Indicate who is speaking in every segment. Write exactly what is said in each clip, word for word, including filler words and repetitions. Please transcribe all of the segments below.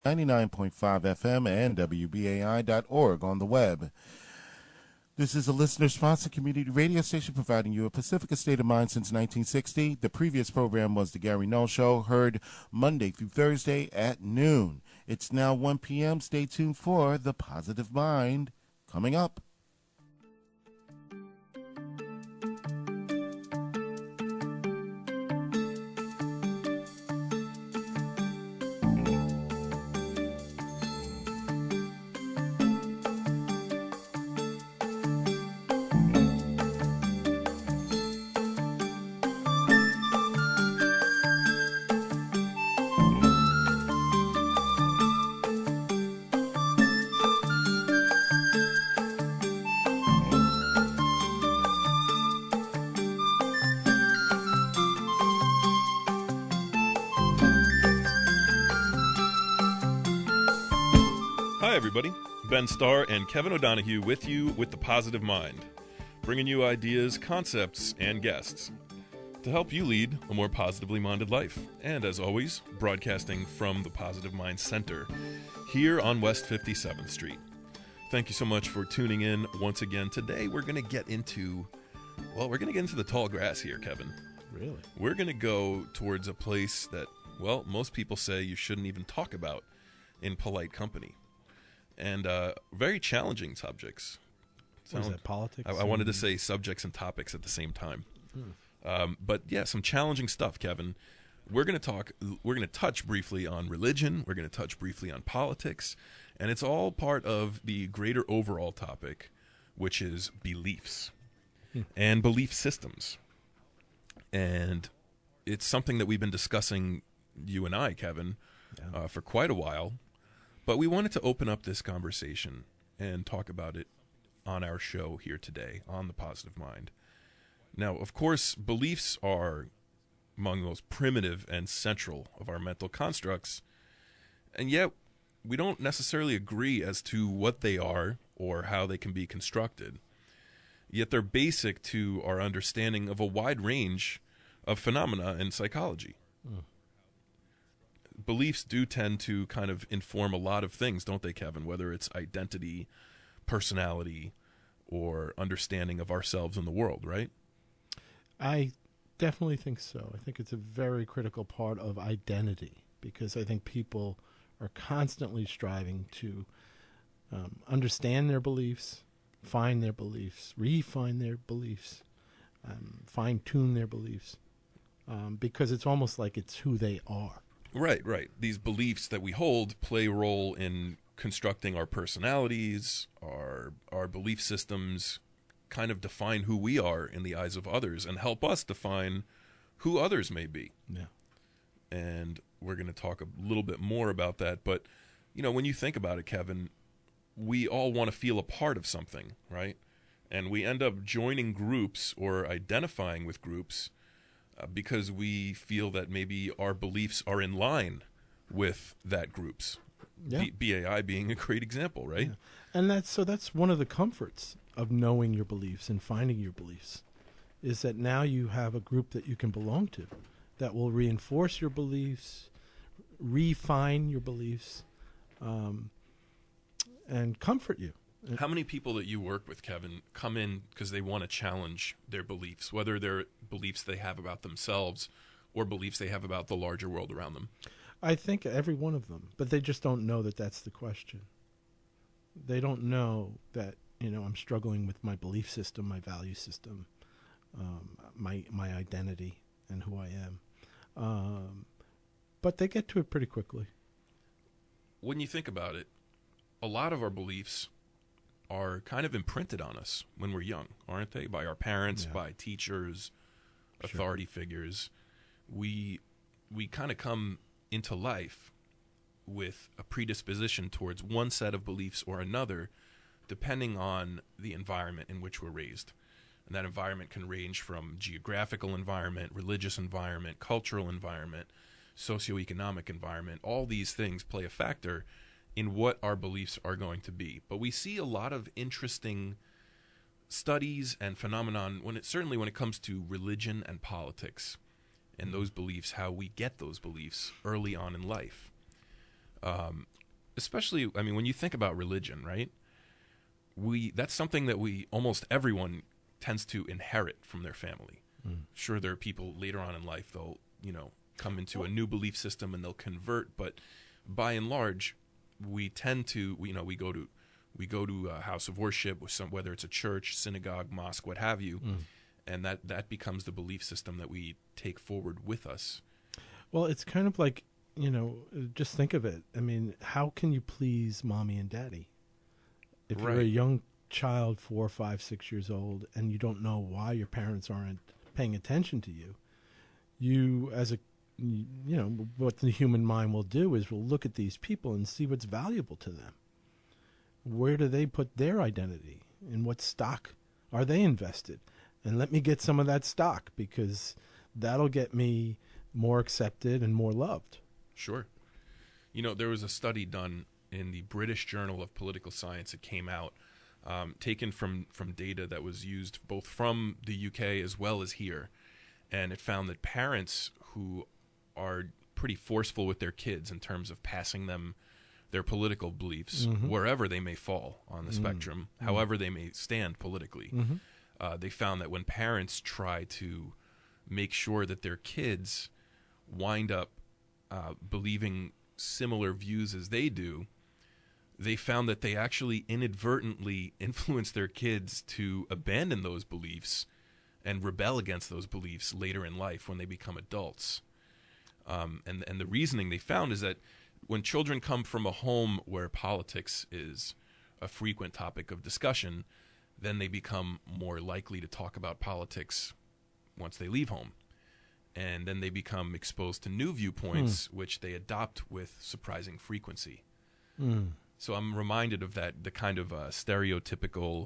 Speaker 1: ninety-nine point five F M and W B A I dot org on the web. This is a listener-sponsored community radio station providing you a Pacifica state of mind since nineteen sixty. The previous program was The Gary Null Show, heard Monday through Thursday at noon. It's now one p.m. Stay tuned for The Positive Mind coming up.
Speaker 2: Ben Starr and Kevin O'Donohue with you with The Positive Mind, bringing you ideas, concepts, and guests to help you lead a more positively minded life. And as always, broadcasting from the Positive Mind Center here on West fifty-seventh Street. Thank you so much for tuning in once again. Today we're going to get into, well, we're going to get into the tall grass here, Kevin.
Speaker 3: Really?
Speaker 2: We're going to go towards a place that, well, most people say you shouldn't even talk about in polite company. And uh, very challenging subjects.
Speaker 3: What is that, politics?
Speaker 2: I, I wanted to say subjects and topics at the same time. Hmm. Um, but yeah, some challenging stuff, Kevin. We're going to talk, we're going to touch briefly on religion. We're going to touch briefly on politics. And it's all part of the greater overall topic, which is beliefs hmm. and belief systems. And it's something that we've been discussing, you and I, Kevin, yeah. uh, for quite a while. But we wanted to open up this conversation and talk about it on our show here today on The Positive Mind. Now, of course, beliefs are among the most primitive and central of our mental constructs, and yet we don't necessarily agree as to what they are or how they can be constructed. Yet they're basic to our understanding of a wide range of phenomena in psychology. Mm. Beliefs do tend to kind of inform a lot of things, don't they, Kevin? Whether it's identity, personality, or understanding of ourselves in the world, right?
Speaker 3: I definitely think so. I think it's a very critical part of identity because I think people are constantly striving to um, understand their beliefs, find their beliefs, refine their beliefs, um, fine-tune their beliefs, um, because it's almost like it's who they are.
Speaker 2: Right, right. These beliefs that we hold play a role in constructing our personalities, our our belief systems kind of define who we are in the eyes of others and help us define who others may be.
Speaker 3: Yeah.
Speaker 2: And we're going to talk a little bit more about that. But, you know, when you think about it, Kevin, we all want to feel a part of something, right? And we end up joining groups or identifying with groups Uh, because we feel that maybe our beliefs are in line with that group's.
Speaker 3: Yeah.
Speaker 2: B- BAI being a great example, right?
Speaker 3: Yeah. And that's so that's one of the comforts of knowing your beliefs and finding your beliefs is that now you have a group that you can belong to that will reinforce your beliefs, refine your beliefs, um, and comfort you.
Speaker 2: How many people that you work with, Kevin, come in because they want to challenge their beliefs, whether they're beliefs they have about themselves or beliefs they have about the larger world around them?
Speaker 3: I think every one of them, but they just don't know that that's the question. They don't know that, you know, I'm struggling with my belief system, my value system, um, my my identity and who I am. Um, but they get to it pretty quickly.
Speaker 2: When you think about it, a lot of our beliefs are kind of imprinted on us when we're young, aren't they? By our parents,
Speaker 3: Yeah.
Speaker 2: by teachers,
Speaker 3: Sure.
Speaker 2: authority figures. We we kind of come into life with a predisposition towards one set of beliefs or another, depending on the environment in which we're raised. And that environment can range from geographical environment, religious environment, cultural environment, socioeconomic environment. All these things play a factor in what our beliefs are going to be. But we see a lot of interesting studies and phenomenon when it certainly when it comes to religion and politics and those beliefs, how we get those beliefs early on in life. Um, especially, I mean, when you think about religion, right? We that's something that we almost everyone tends to inherit from their family. Mm. Sure, there are people later on in life they'll you know come into a new belief system and they'll convert, but by and large, we tend to you know we go to we go to a house of worship with some whether it's a church, synagogue, mosque, what have you, mm. and that that becomes the belief system that we take forward with us.
Speaker 3: Well, it's kind of like, you know, just think of it. I mean, how can you please mommy and daddy? If
Speaker 2: right.
Speaker 3: you're a young child, four, five, six years old, and you don't know why your parents aren't paying attention to you, you, as a, you know, what the human mind will do is will look at these people and see what's valuable to them. Where do they put their identity? In what stock are they invested? And let me get some of that stock, because that'll get me more accepted and more loved.
Speaker 2: Sure. You know, there was a study done in the British Journal of Political Science that came out, um, taken from, from data that was used both from the U K as well as here. And it found that parents who are pretty forceful with their kids in terms of passing them their political beliefs, mm-hmm. wherever they may fall on the mm-hmm. spectrum, mm-hmm. however they may stand politically, mm-hmm. uh, they found that when parents try to make sure that their kids wind up uh, believing similar views as they do, they found that they actually inadvertently influence their kids to abandon those beliefs and rebel against those beliefs later in life when they become adults. Um, and, and the reasoning they found is that when children come from a home where politics is a frequent topic of discussion, then they become more likely to talk about politics once they leave home. And then they become exposed to new viewpoints, mm. which they adopt with surprising frequency. Mm. So I'm reminded of that, the kind of uh, stereotypical,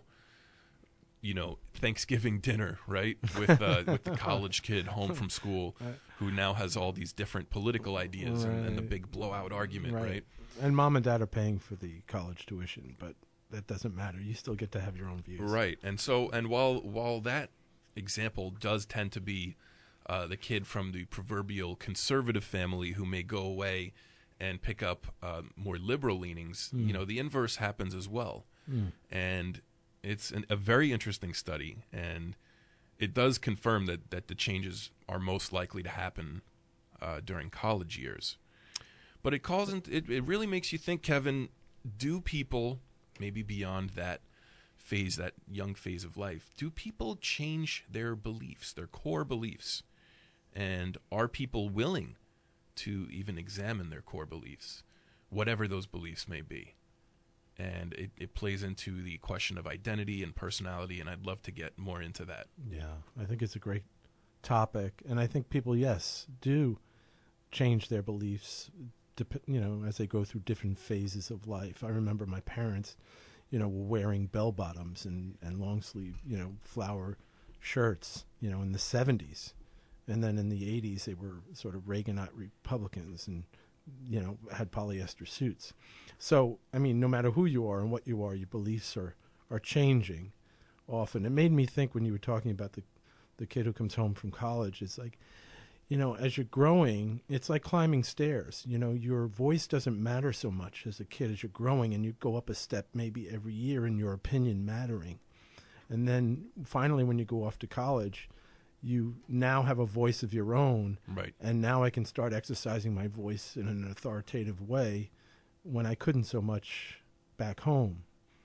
Speaker 2: you know, Thanksgiving dinner, right, with uh, with the college kid home from school who now has all these different political ideas right. and, and the big blowout argument, right. right?
Speaker 3: And mom and dad are paying for the college tuition, but that doesn't matter. You still get to have your own views.
Speaker 2: Right. And so, and while while that example does tend to be Uh, the kid from the proverbial conservative family who may go away and pick up uh, more liberal leanings, mm. you know, the inverse happens as well. Mm. And it's an, a very interesting study, and it does confirm that, that the changes are most likely to happen uh, during college years. But it calls into, it, it really makes you think, Kevin, do people, maybe beyond that phase, that young phase of life, do people change their beliefs, their core beliefs? And are people willing to even examine their core beliefs, whatever those beliefs may be? And it, it plays into the question of identity and personality, and I'd love to get more into that.
Speaker 3: Yeah, I think it's a great topic. And I think people, yes, do change their beliefs, you know, as they go through different phases of life. I remember my parents, you know, were wearing bell-bottoms and, and long-sleeve, you know, flower shirts, you know, in the seventies. And then in the eighties, they were sort of Reaganite Republicans and, you know, had polyester suits. So, I mean, no matter who you are and what you are, your beliefs are, are changing often. It made me think when you were talking about the, the kid who comes home from college, it's like, you know, as you're growing, it's like climbing stairs. You know, your voice doesn't matter so much as a kid as you're growing, and you go up a step maybe every year in your opinion mattering. And then finally, when you go off to college, you now have a voice of your own,
Speaker 2: right?
Speaker 3: And now I can start exercising my voice in an authoritative way when I couldn't so much back home.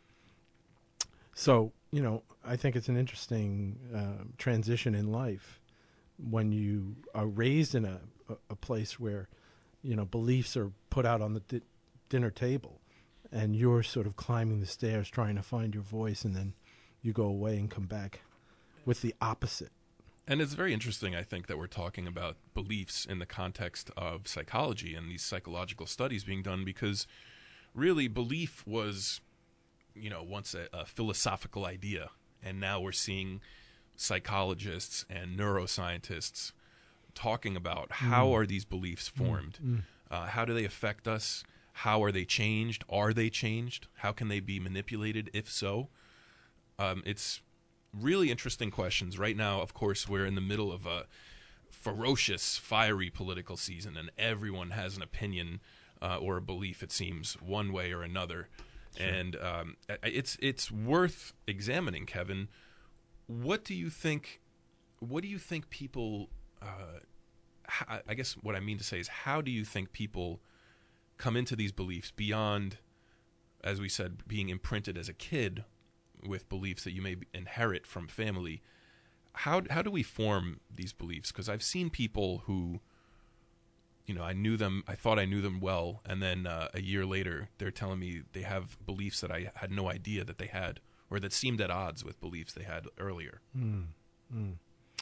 Speaker 3: So, you know, I think it's an interesting uh, transition in life when you are raised in a, a, a place where, you know, beliefs are put out on the di- dinner table, and you're sort of climbing the stairs trying to find your voice, and then you go away and come back with the opposite.
Speaker 2: And it's very interesting, I think, that we're talking about beliefs in the context of psychology and these psychological studies being done, because really belief was, you know, once a, a philosophical idea, and now we're seeing psychologists and neuroscientists talking about how mm. are these beliefs formed, mm. Mm. Uh, how do they affect us, how are they changed, are they changed, how can they be manipulated, if so? Um, it's really interesting questions. Right now, of course, we're in the middle of a ferocious, fiery political season, and everyone has an opinion uh, or a belief, it seems, one way or another. Sure. And um, it's it's worth examining, Kevin. What do you think? What do you think people? Uh, how, I guess what I mean to say is, how do you think people come into these beliefs beyond, as we said, being imprinted as a kid with beliefs that you may inherit from family? How how do we form these beliefs? Because I've seen people who, you know, I knew them, I thought I knew them well, and then uh, a year later, they're telling me they have beliefs that I had no idea that they had, or that seemed at odds with beliefs they had earlier.
Speaker 3: Mm. Mm.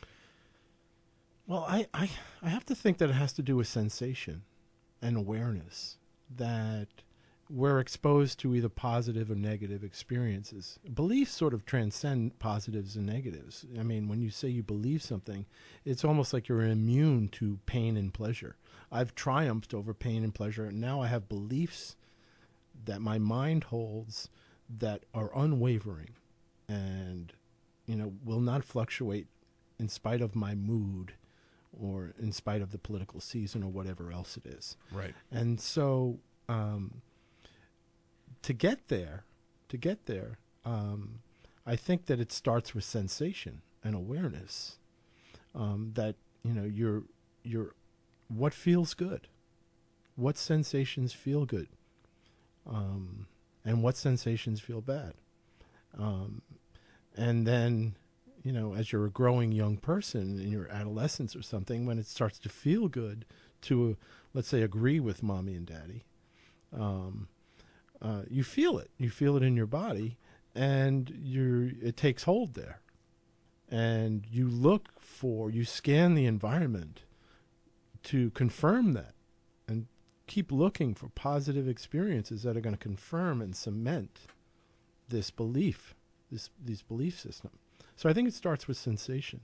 Speaker 3: Well, I, I, I have to think that it has to do with sensation and awareness, that we're exposed to either positive or negative experiences. Beliefs sort of transcend positives and negatives. I mean, when you say you believe something, it's almost like you're immune to pain and pleasure. I've triumphed over pain and pleasure, and now I have beliefs that my mind holds that are unwavering and, you know, will not fluctuate in spite of my mood or in spite of the political season or whatever else it is.
Speaker 2: Right.
Speaker 3: And so um, to get there, to get there, um, I think that it starts with sensation and awareness. Um, that, you know, you're you're what feels good, what sensations feel good, um, and what sensations feel bad. Um, and then, you know, as you're a growing young person in your adolescence or something, when it starts to feel good to, uh, let's say, agree with mommy and daddy, um, uh, you feel it. You feel it in your body, and you're, it takes hold there. And you look for, you scan the environment to confirm that, and keep looking for positive experiences that are going to confirm and cement this belief, this this belief system. So I think it starts with sensation.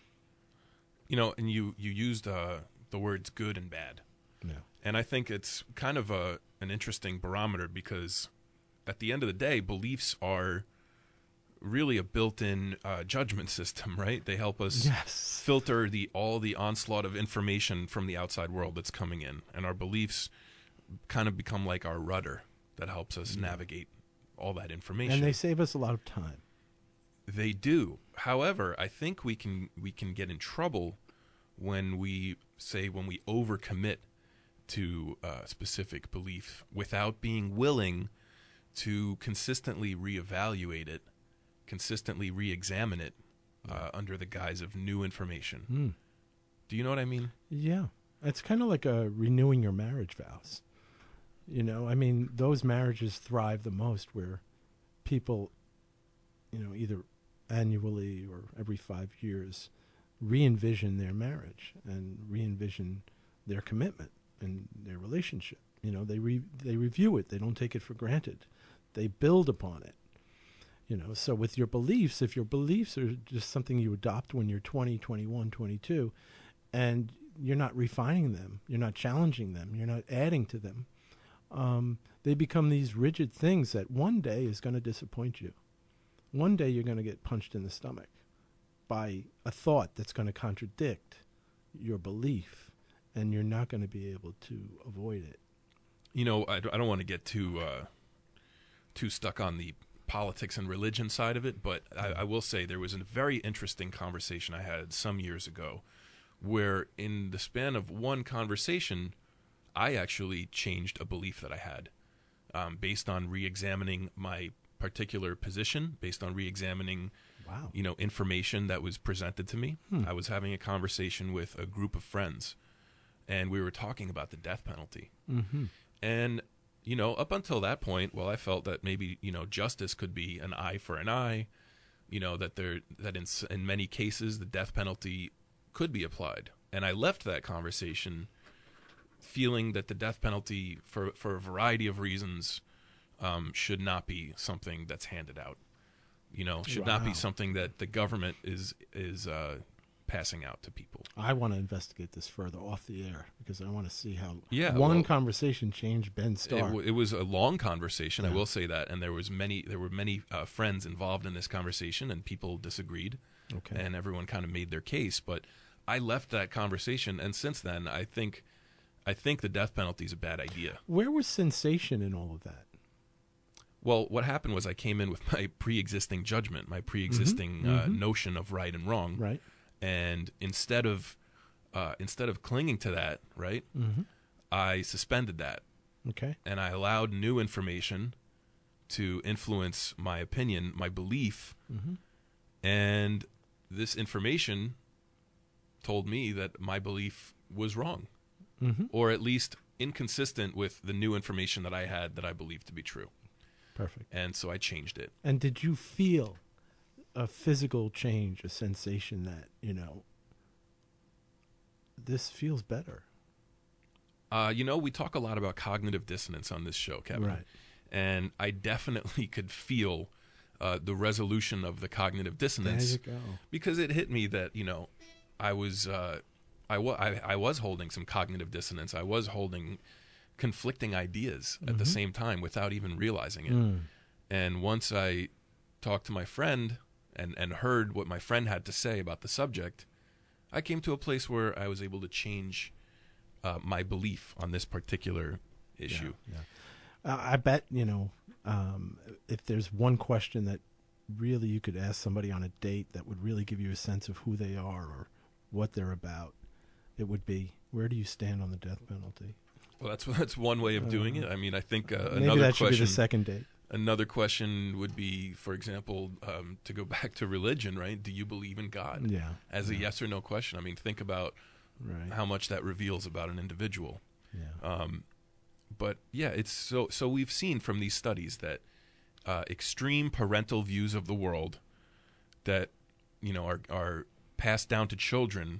Speaker 2: You know, and you, you used uh, the words good and bad.
Speaker 3: Yeah.
Speaker 2: And I think it's kind of a an interesting barometer, because at the end of the day, beliefs are really a built-in uh, judgment system, right? They help us
Speaker 3: yes.
Speaker 2: filter the all the onslaught of information from the outside world that's coming in. And our beliefs kind of become like our rudder that helps us yeah. navigate all that information.
Speaker 3: And they save us a lot of time.
Speaker 2: They do. However, I think we can we can get in trouble when we say when we overcommit to a specific belief without being willing to consistently reevaluate it, consistently re-examine it uh, under the guise of new information.
Speaker 3: Mm.
Speaker 2: Do you know what I mean?
Speaker 3: Yeah. It's kind of like a renewing your marriage vows. You know, I mean, those marriages thrive the most where people, you know, either annually or every five years re-envision their marriage and re-envision their commitment and their relationship. You know, they re- they review it. They don't take it for granted. They build upon it. You know, so with your beliefs, if your beliefs are just something you adopt when you're twenty, twenty-one, twenty-two, and you're not refining them, you're not challenging them, you're not adding to them, um, they become these rigid things that one day is going to disappoint you. One day you're going to get punched in the stomach by a thought that's going to contradict your belief, and you're not going to be able to avoid it.
Speaker 2: You know, I, I don't want to get too uh, too stuck on the politics and religion side of it, but I, I will say there was a very interesting conversation I had some years ago where in the span of one conversation, I actually changed a belief that I had um, based on re-examining my particular position, based on re-examining
Speaker 3: wow.
Speaker 2: you know, information that was presented to me.
Speaker 3: Hmm.
Speaker 2: I was having a conversation with a group of friends, and we were talking about the death penalty.
Speaker 3: Mm-hmm.
Speaker 2: And you know, up until that point, well, I felt that maybe, you know, justice could be an eye for an eye, you know, that there that in in many cases the death penalty could be applied. And I left that conversation feeling that the death penalty, for for a variety of reasons, um, should not be something that's handed out. You know, should wow. not be something that the government is is uh, passing out to people.
Speaker 3: I want to investigate this further off the air because I want to see how
Speaker 2: yeah,
Speaker 3: one
Speaker 2: well,
Speaker 3: conversation changed Ben Starr.
Speaker 2: It, w- it was a long conversation,
Speaker 3: yeah.
Speaker 2: I will say that, and there was many there were many uh, friends involved in this conversation, and people disagreed,
Speaker 3: okay.
Speaker 2: and everyone kind of made their case. But I left that conversation, and since then, I think I think the death penalty is a bad idea.
Speaker 3: Where was sensation in all of that?
Speaker 2: Well, what happened was I came in with my pre-existing judgment, my pre-existing
Speaker 3: Mm-hmm.
Speaker 2: uh,
Speaker 3: Mm-hmm.
Speaker 2: notion of right and wrong,
Speaker 3: Right.
Speaker 2: and instead of uh, instead of clinging to that, right,
Speaker 3: Mm-hmm.
Speaker 2: I suspended that,
Speaker 3: Okay.
Speaker 2: and I allowed new information to influence my opinion, my belief,
Speaker 3: Mm-hmm.
Speaker 2: and this information told me that my belief was wrong,
Speaker 3: Mm-hmm.
Speaker 2: or at least inconsistent with the new information that I had that I believed to be true.
Speaker 3: Perfect.
Speaker 2: And so I changed it.
Speaker 3: And did you feel a physical change, a sensation that, you know, this feels better?
Speaker 2: Uh, you know, we talk a lot about cognitive dissonance on this show, Kevin.
Speaker 3: Right.
Speaker 2: And I definitely could feel uh, the resolution of the cognitive
Speaker 3: There
Speaker 2: dissonance
Speaker 3: you go.
Speaker 2: because it hit me that, you know, I was, uh, I, wa- I, I was holding some cognitive dissonance. I was holding conflicting ideas at the
Speaker 3: Mhm.
Speaker 2: same time without even realizing it.
Speaker 3: Mm.
Speaker 2: And once I talked to my friend and, and heard what my friend had to say about the subject, I came to a place where I was able to change uh, my belief on this particular issue.
Speaker 3: Yeah, yeah. Uh, I bet, you know, um, if there's one question that really you could ask somebody on a date that would really give you a sense of who they are or what they're about, it would be, where do you stand on the death penalty?
Speaker 2: Well, that's that's one way of doing it. I mean, I think uh,
Speaker 3: Maybe
Speaker 2: another
Speaker 3: that should be
Speaker 2: question.
Speaker 3: the second date.
Speaker 2: Another question would be, for example, um, to go back to religion, right? Do you believe in God?
Speaker 3: Yeah.
Speaker 2: As a
Speaker 3: yeah.
Speaker 2: yes or no question. I mean, think about
Speaker 3: Right.
Speaker 2: how much that reveals about an individual.
Speaker 3: Yeah.
Speaker 2: Um, but yeah, it's so. So we've seen from these studies that uh, extreme parental views of the world that you know are are passed down to children.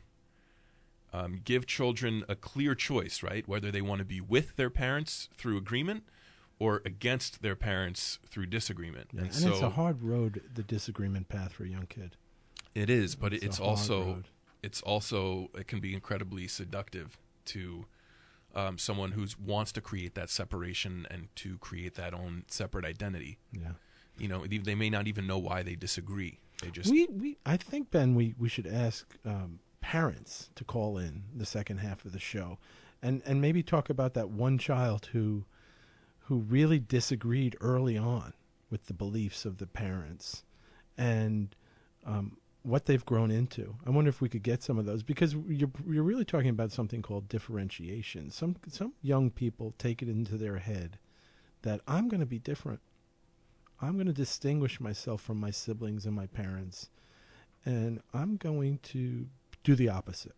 Speaker 2: Um, give children a clear choice, right? Whether they want to be with their parents through agreement or against their parents through disagreement.
Speaker 3: Yeah.
Speaker 2: And,
Speaker 3: And,
Speaker 2: so
Speaker 3: it's a hard road, the disagreement path for a young kid.
Speaker 2: it is, but
Speaker 3: It's
Speaker 2: it's,
Speaker 3: a hard
Speaker 2: also
Speaker 3: road.
Speaker 2: it's also it can be incredibly seductive to um, someone who wants to create that separation and to create that own separate identity.
Speaker 3: Yeah.
Speaker 2: You know, they they may not even know why they disagree. They just
Speaker 3: We, we, I think, Ben, we, we should ask um, parents to call in the second half of the show and, and maybe talk about that one child who who really disagreed early on with the beliefs of the parents and um, what they've grown into. I wonder if we could get some of those because you're, you're really talking about something called differentiation. Some, some young people take it into their head that I'm going to be different. I'm going to distinguish myself from my siblings and my parents, and I'm going to do the opposite.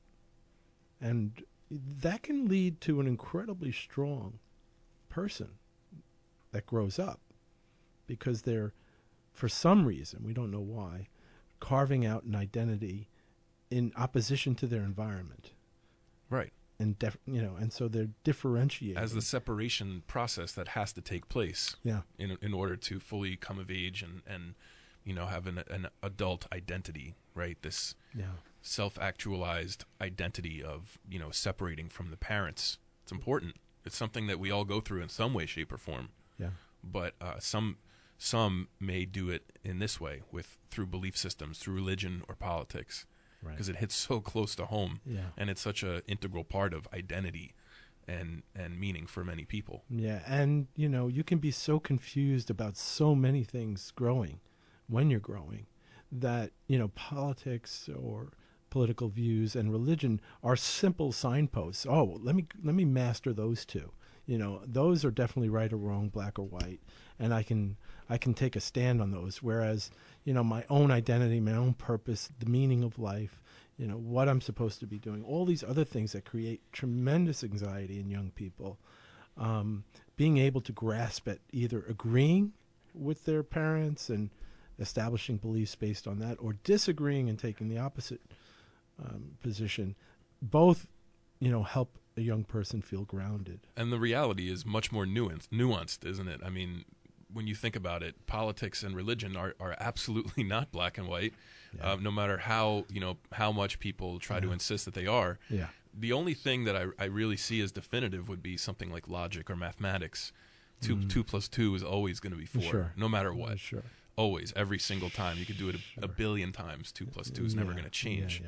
Speaker 3: And that can lead to an incredibly strong person that grows up because they're, for some reason, we don't know why, carving out an identity in opposition to their environment.
Speaker 2: right.
Speaker 3: And, def- you know, and so they're differentiating.
Speaker 2: As the separation process that has to take place
Speaker 3: yeah.
Speaker 2: in in order to fully come of age and, and you know have an an adult identity, right? This
Speaker 3: Yeah.
Speaker 2: self-actualized identity of you know separating from the parents. It's important. It's something that we all go through in some way, shape, or form.
Speaker 3: Yeah.
Speaker 2: But uh, some some may do it in this way with through belief systems, through religion or politics,
Speaker 3: Right.
Speaker 2: because it hits so close to home,
Speaker 3: Yeah.
Speaker 2: and it's such an integral part of identity and and meaning for many people.
Speaker 3: Yeah, and you know, you can be so confused about so many things growing when you're growing that, you know, politics or political views and religion are simple signposts. Oh, let me let me master those two. You know, those are definitely right or wrong, black or white, and I can I can take a stand on those. Whereas, you know, my own identity, my own purpose, the meaning of life, you know, what I'm supposed to be doing, all these other things that create tremendous anxiety in young people, um, being able to grasp at either agreeing with their parents and establishing beliefs based on that, or disagreeing and taking the opposite um, position, both, you know, help a young person feel grounded.
Speaker 2: And the reality is much more nuanced, nuanced, isn't it? I mean, when you think about it, politics and religion are, are absolutely not black and white.
Speaker 3: Yeah.
Speaker 2: Uh, no matter how you know how much people try to
Speaker 3: Yeah.
Speaker 2: insist that they are.
Speaker 3: Yeah.
Speaker 2: The only thing that I, I really see as definitive would be something like logic or mathematics. Two
Speaker 3: Mm.
Speaker 2: two plus two is always going to be four,
Speaker 3: Sure.
Speaker 2: no matter what.
Speaker 3: Sure.
Speaker 2: Always, every single time. You could do it a, a
Speaker 3: Sure.
Speaker 2: billion times. Two plus two is never
Speaker 3: Yeah,
Speaker 2: going to change.
Speaker 3: yeah, yeah.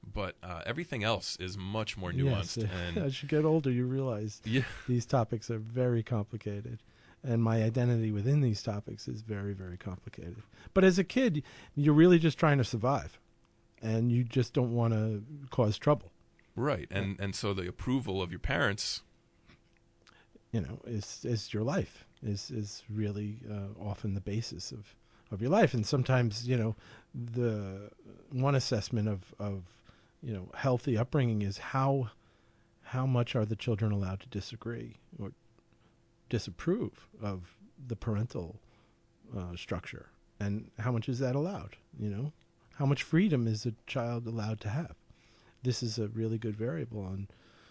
Speaker 2: but uh, everything else is much more nuanced.
Speaker 3: Yes.
Speaker 2: And
Speaker 3: As you get older, you realize
Speaker 2: yeah,
Speaker 3: these topics are very complicated. And my identity within these topics is very, very complicated. But as a kid, you're really just trying to survive. And you just don't want to cause trouble.
Speaker 2: right. And and so the approval of your parents,
Speaker 3: You know, is is your life, is is really uh, often the basis of, of your life. And sometimes, you know, the one assessment of, of, you know, healthy upbringing is how how much are the children allowed to disagree or disapprove of the parental uh, structure, and how much is that allowed? You know, how much freedom is a child allowed to have? This is a really good variable on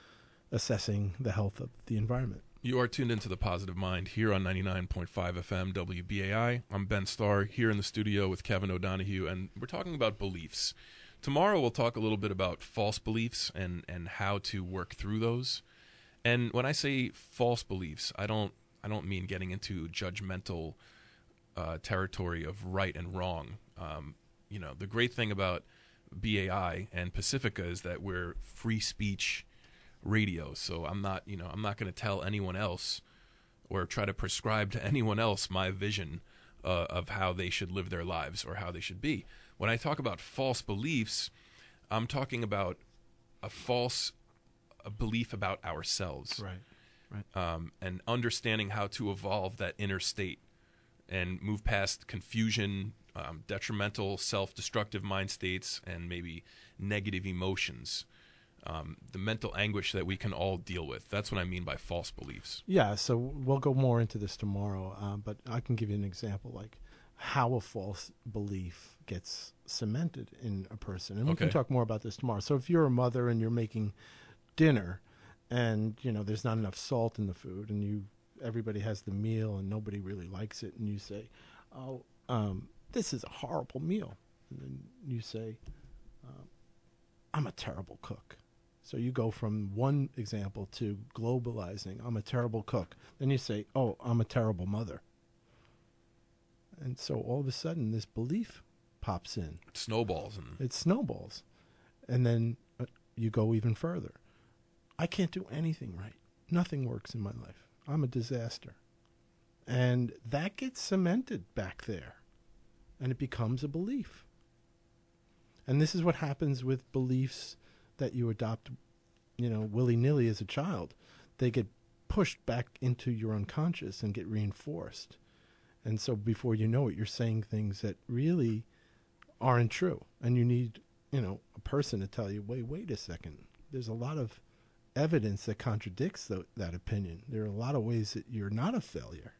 Speaker 3: assessing the health of the environment.
Speaker 2: you are tuned into The Positive Mind here on ninety-nine point five F M W B A I. I'm Ben Starr here in the studio with Kevin O'Donohue, and we're talking about beliefs. Tomorrow we'll talk a little bit about false beliefs and, and how to work through those. And when I say false beliefs, I don't I don't mean getting into judgmental uh, territory of right and wrong. Um, you know, the great thing about B A I and Pacifica is that we're free speech radio. So I'm not, you know, I'm not going to tell anyone else or try to prescribe to anyone else my vision uh, of how they should live their lives or how they should be. When I talk about false beliefs, I'm talking about a false a belief about ourselves,
Speaker 3: Right. Right.
Speaker 2: um, and understanding how to evolve that inner state and move past confusion, um, detrimental, self-destructive mind states, and maybe negative emotions, um, the mental anguish that we can all deal with. That's what I mean by false beliefs.
Speaker 3: Yeah, so we'll go more into this tomorrow, um, but I can give you an example, like how a false belief gets cemented in a person. And we
Speaker 2: Okay.
Speaker 3: can talk more about this tomorrow. So if you're a mother and you're making dinner and, you know, there's not enough salt in the food, and you everybody has the meal and nobody really likes it, and you say, oh, um, this is a horrible meal. And then you say, um, I'm a terrible cook. So you go from one example to globalizing, I'm a terrible cook. Then you say, oh, I'm a terrible mother. And so all of a sudden this belief pops in.
Speaker 2: It snowballs. And
Speaker 3: It snowballs. And then uh, you go even further. I can't do anything right. Nothing works in my life. I'm a disaster. And that gets cemented back there. And it becomes a belief. And this is what happens with beliefs that you adopt, you know, willy-nilly as a child. They get pushed back into your unconscious and get reinforced. And so before you know it, you're saying things that really aren't true. And you need, you know, a person to tell you, wait, wait a second. There's a lot of evidence that contradicts th- that opinion. There are a lot of ways that you're not a failure.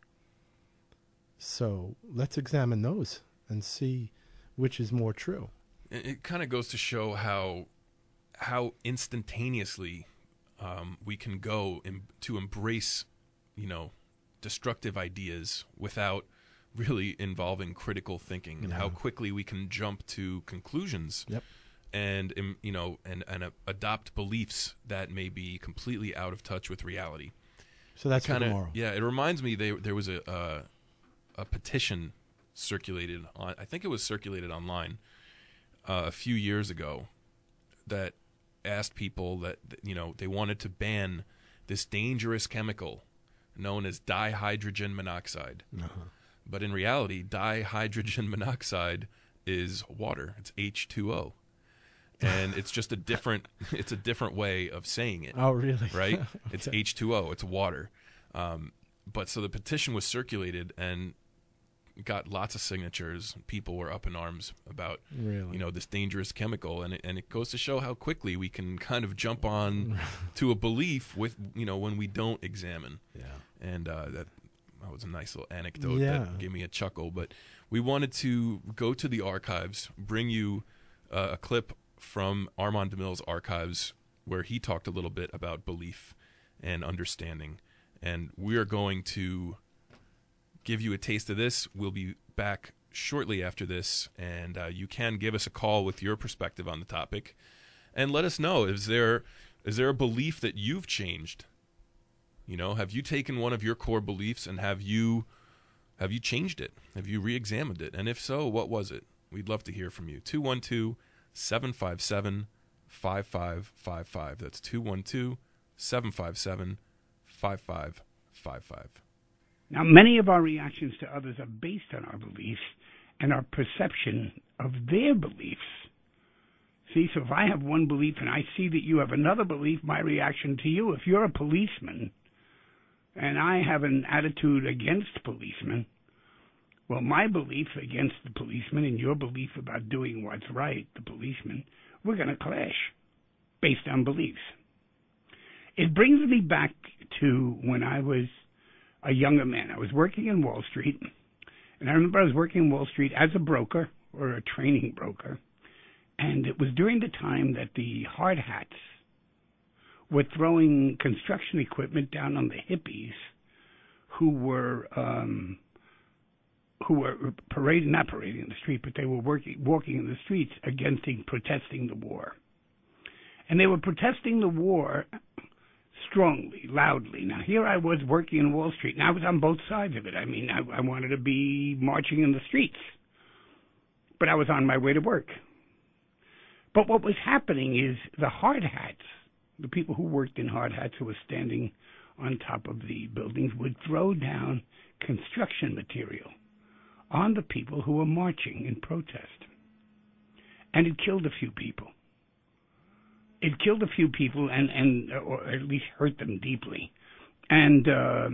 Speaker 3: So let's examine those and see which is more true.
Speaker 2: it, it kind of goes to show how how instantaneously um, we can go in, to embrace, you know, destructive ideas without really involving critical thinking, and
Speaker 3: Yeah.
Speaker 2: how quickly we can jump to conclusions.
Speaker 3: Yep.
Speaker 2: And um, you know, and and uh, adopt beliefs that may be completely out of touch with reality.
Speaker 3: So that's for
Speaker 2: Kinda,
Speaker 3: tomorrow.
Speaker 2: yeah, it reminds me. They, there was a uh, a petition circulated on. I think it was circulated online uh, a few years ago that asked people that, that you know they wanted to ban this dangerous chemical known as dihydrogen monoxide.
Speaker 3: Uh-huh.
Speaker 2: But in reality, dihydrogen monoxide is water. It's H two O. And it's just a different it's a different way of saying it,
Speaker 3: Oh, really?
Speaker 2: right? It's
Speaker 3: Okay.
Speaker 2: H two O, it's water. Um, but so the petition was circulated and got lots of signatures. People were up in arms about,
Speaker 3: Really?
Speaker 2: you know, this dangerous chemical, and it, and it goes to show how quickly we can kind of jump on to a belief with, you know, when we don't examine.
Speaker 3: Yeah.
Speaker 2: And uh, that that was a nice little anecdote
Speaker 3: Yeah.
Speaker 2: that gave me a chuckle. But we wanted to go to the archives, bring you uh, a clip from Armand DeMille's archives where he talked a little bit about belief and understanding. And we are going to give you a taste of this. We'll be back shortly after this, and uh, you can give us a call with your perspective on the topic and let us know, is there is there a belief that you've changed? You know, have you taken one of your core beliefs and have you have you changed it? Have you re-examined it? And if so, what was it? We'd love to hear from you. two one two, seven five seven, five five five five. That's two one two, seven five seven, five five five five.
Speaker 4: Now, many of our reactions to others are based on our beliefs and our perception of their beliefs. See, so if I have one belief and I see that you have another belief, my reaction to you, if you're a policeman and I have an attitude against policemen, well, my belief against the policeman and your belief about doing what's right, the policeman, we're going to clash based on beliefs. It brings me back to when I was a younger man. I was working in Wall Street, and I remember I was working in Wall Street as a broker or a training broker, and it was during the time that the hard hats were throwing construction equipment down on the hippies who were um, who were parading, not parading in the street, but they were working, walking in the streets against protesting the war. And they were protesting the war strongly, loudly. Now, here I was working in Wall Street, and I was on both sides of it. I mean, I, I wanted to be marching in the streets, but I was on my way to work. But what was happening is the hard hats, the people who worked in hard hats who were standing on top of the buildings, would throw down construction material on the people who were marching in protest. And it killed a few people. It killed a few people, and, and or at least hurt them deeply. And uh,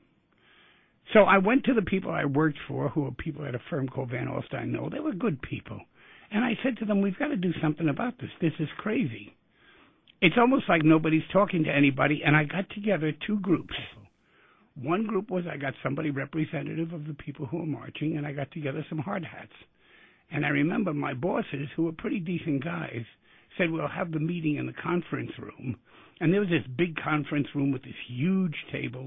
Speaker 4: so I went to the people I worked for, who were people at a firm called Van Alstyne Knoll. They were good people. And I said to them, we've got to do something about this. This is crazy. It's almost like nobody's talking to anybody. And I got together two groups. One group was I got somebody representative of the people who were marching, and I got together some hard hats. And I remember my bosses, who were pretty decent guys, said, we'll have the meeting in the conference room. And there was this big conference room with this huge table.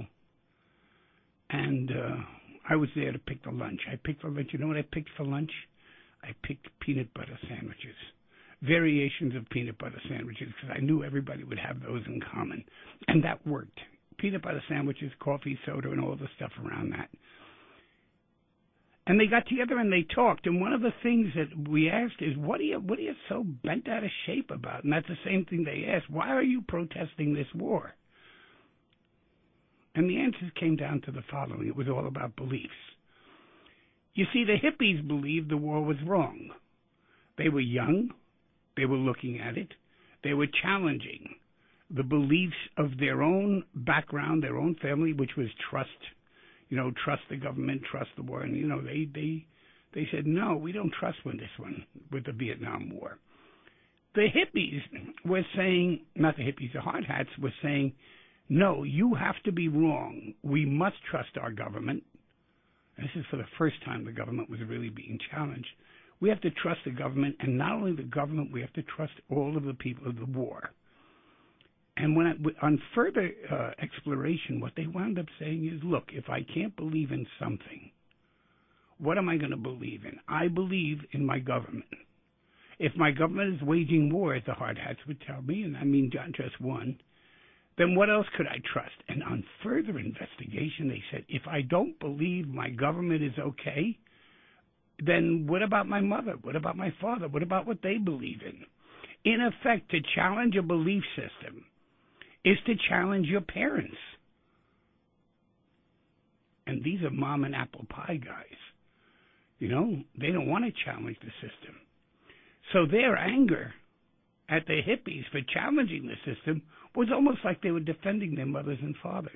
Speaker 4: And uh, I was there to pick the lunch. I picked the lunch. You know what I picked for lunch? I picked peanut butter sandwiches, variations of peanut butter sandwiches, because I knew everybody would have those in common. And that worked. Peanut butter sandwiches, coffee, soda, and all the stuff around that. And they got together and they talked. And one of the things that we asked is, what are you, what are you so bent out of shape about? And that's the same thing they asked. Why are you protesting this war? And the answers came down to the following. It was all about beliefs. You see, the hippies believed the war was wrong. They were young. They were looking at it. They were challenging the beliefs of their own background, their own family, which was trust. You know, trust the government, trust the war. And, you know, they, they, they said, no, we don't trust with this one, with the Vietnam War. The hippies were saying, not the hippies, the hard hats were saying, no, you have to be wrong. We must trust our government. And this is for the first time the government was really being challenged. We have to trust the government, and not only the government, we have to trust all of the people of the war. And when I, on further uh, exploration, what they wound up saying is, look, if I can't believe in something, what am I going to believe in? I believe in my government. If my government is waging war, as the hard hats would tell me, and I mean not just one, then what else could I trust? And on further investigation, they said, if I don't believe my government is okay, then what about my mother? What about my father? What about what they believe in? In effect, to challenge a belief system is to challenge your parents. And these are mom and apple pie guys. You know, they don't want to challenge the system. So their anger at the hippies for challenging the system was almost like they were defending their mothers and fathers.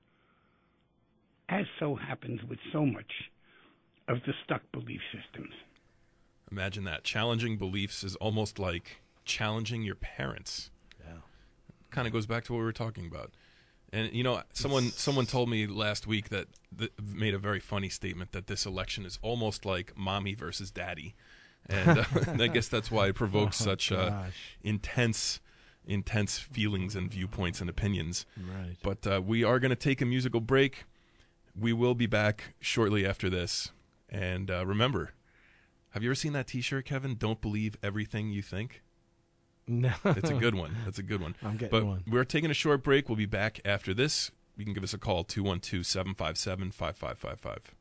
Speaker 4: As so happens with so much of the stuck belief systems.
Speaker 2: Imagine that. Challenging beliefs is almost like challenging your parents.
Speaker 3: Yeah.
Speaker 2: Kind of goes back to what we were talking about. And, you know, someone someone told me last week that, that made a very funny statement that this election is almost like mommy versus daddy. And uh, I guess that's why it provokes oh, such uh, intense, intense feelings and viewpoints and opinions.
Speaker 3: Right.
Speaker 2: But uh, we are going to take a musical break. We will be back shortly after this. And uh, remember, have you ever seen that T-shirt, Kevin? Don't believe everything you think.
Speaker 3: No.
Speaker 2: It's a good one. That's a good one.
Speaker 3: I'm getting
Speaker 2: but
Speaker 3: one.
Speaker 2: We're taking a short break. We'll be back after this. You can give us a call, two one two, seven five seven, five five five five.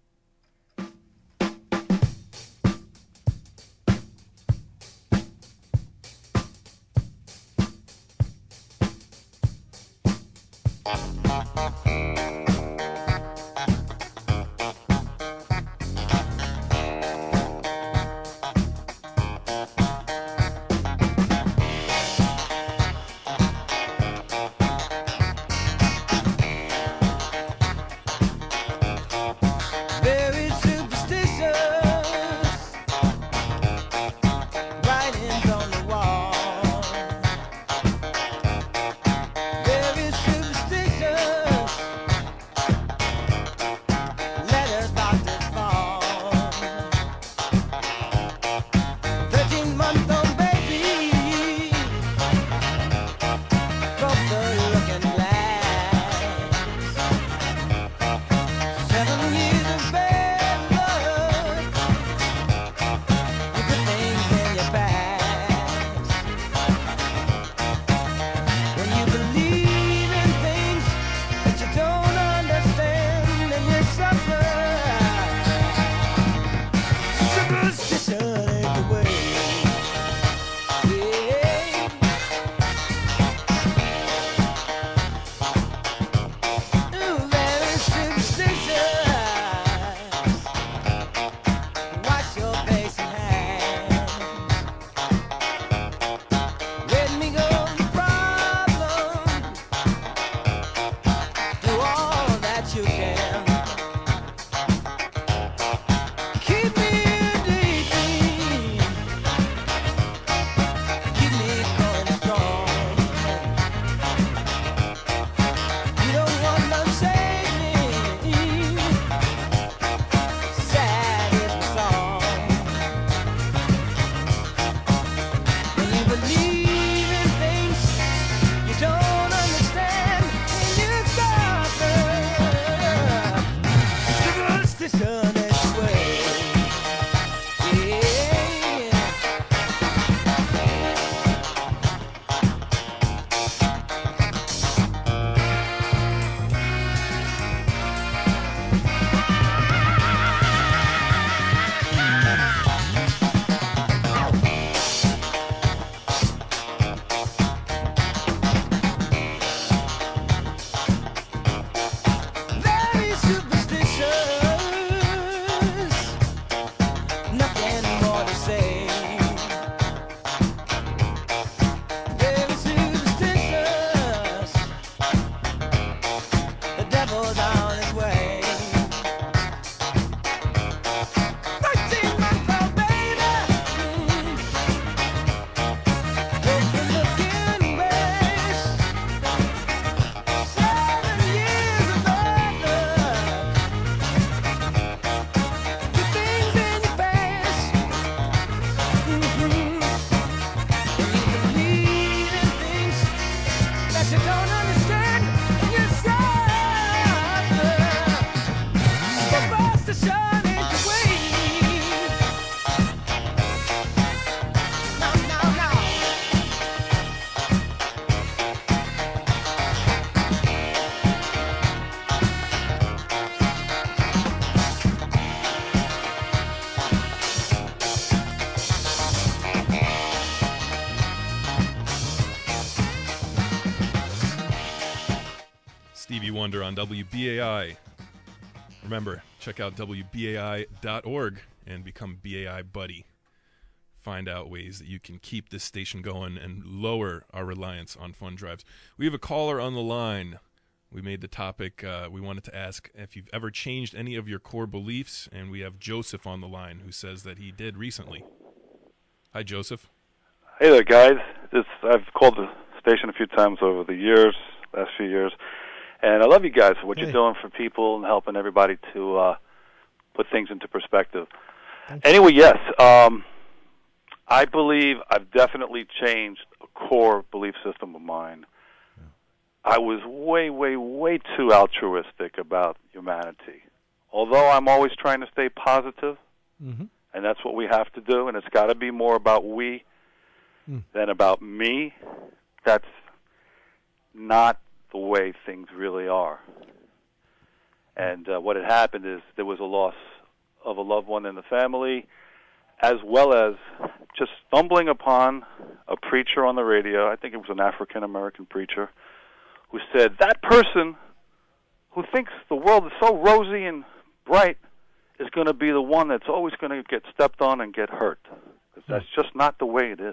Speaker 2: Stevie Wonder on W B A I. Remember, check out W B A I dot org and become B A I Buddy. Find out ways that you can keep this station going and lower our reliance on fund drives. We have a caller on the line. We made the topic, uh, we wanted to ask if you've ever changed any of your core beliefs, and we have Joseph on the line who says that he did recently. Hi, Joseph.
Speaker 5: Hey there, guys. This, I've called the station a few times over the years, last few years, and I love you guys for what
Speaker 3: Hey.
Speaker 5: you're doing for people and helping everybody to uh, put things into perspective. Anyway, yes, um, I believe I've definitely changed a core belief system of mine. I was way, way, way too altruistic about humanity. Although I'm always trying to stay positive,
Speaker 3: Mm-hmm.
Speaker 5: and that's what we have to do, and it's got to be more about we
Speaker 3: Mm.
Speaker 5: than about me. That's not the way things really are. And uh, what had happened is there was a loss of a loved one in the family, as well as just stumbling upon a preacher on the radio. I think it was an African-American preacher who said, that person who thinks the world is so rosy and bright is going to be the one that's always going to get stepped on and get hurt. Because that's just not the way it is.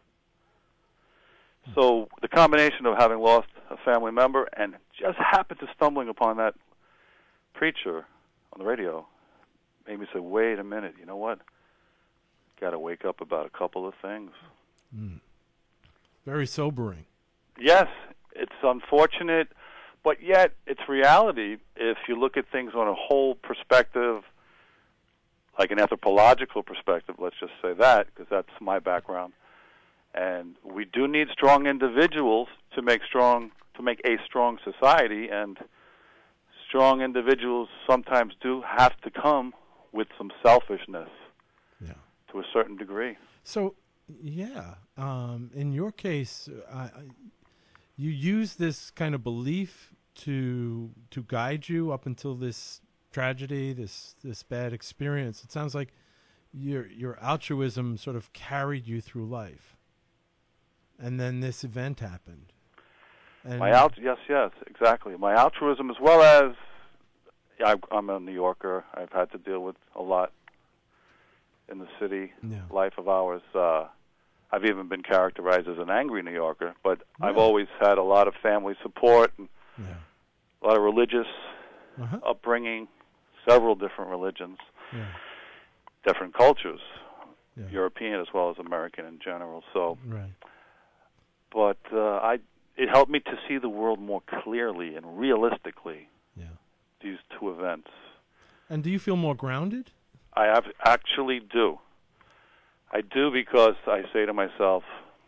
Speaker 5: So the combination of having lost a family member and just happened to stumbling upon that preacher on the radio made me say, wait a minute, you know what? Got to wake up about a couple of things.
Speaker 3: Mm. Very sobering.
Speaker 5: Yes, it's unfortunate, but yet it's reality if you look at things on a whole perspective, like an anthropological perspective, let's just say that, because that's my background. And we do need strong individuals to make strong to make a strong society, and strong individuals sometimes do have to come with some selfishness
Speaker 3: Yeah.
Speaker 5: to a certain degree.
Speaker 3: So, yeah, um, in your case, I, I, you use this kind of belief to to guide you up until this tragedy, this this bad experience. It sounds like your your altruism sort of carried you through life, and then this event happened. And
Speaker 5: My alt- yes, yes, exactly. My altruism, as well as I, I'm a New Yorker. I've had to deal with a lot in the city
Speaker 3: Yeah.
Speaker 5: life of ours. Uh, I've even been characterized as an angry New Yorker, but I've
Speaker 3: Really?
Speaker 5: always had a lot of family support and
Speaker 3: Yeah.
Speaker 5: a lot of religious
Speaker 3: Uh-huh.
Speaker 5: upbringing, several different religions,
Speaker 3: Yeah.
Speaker 5: different cultures,
Speaker 3: Yeah.
Speaker 5: European as well as American in general. So,
Speaker 3: Right.
Speaker 5: but uh, I it helped me to see the world more clearly and realistically.
Speaker 3: Yeah.
Speaker 5: These two events.
Speaker 3: And do you feel more grounded?
Speaker 5: I have, actually do. I do, because I say to myself,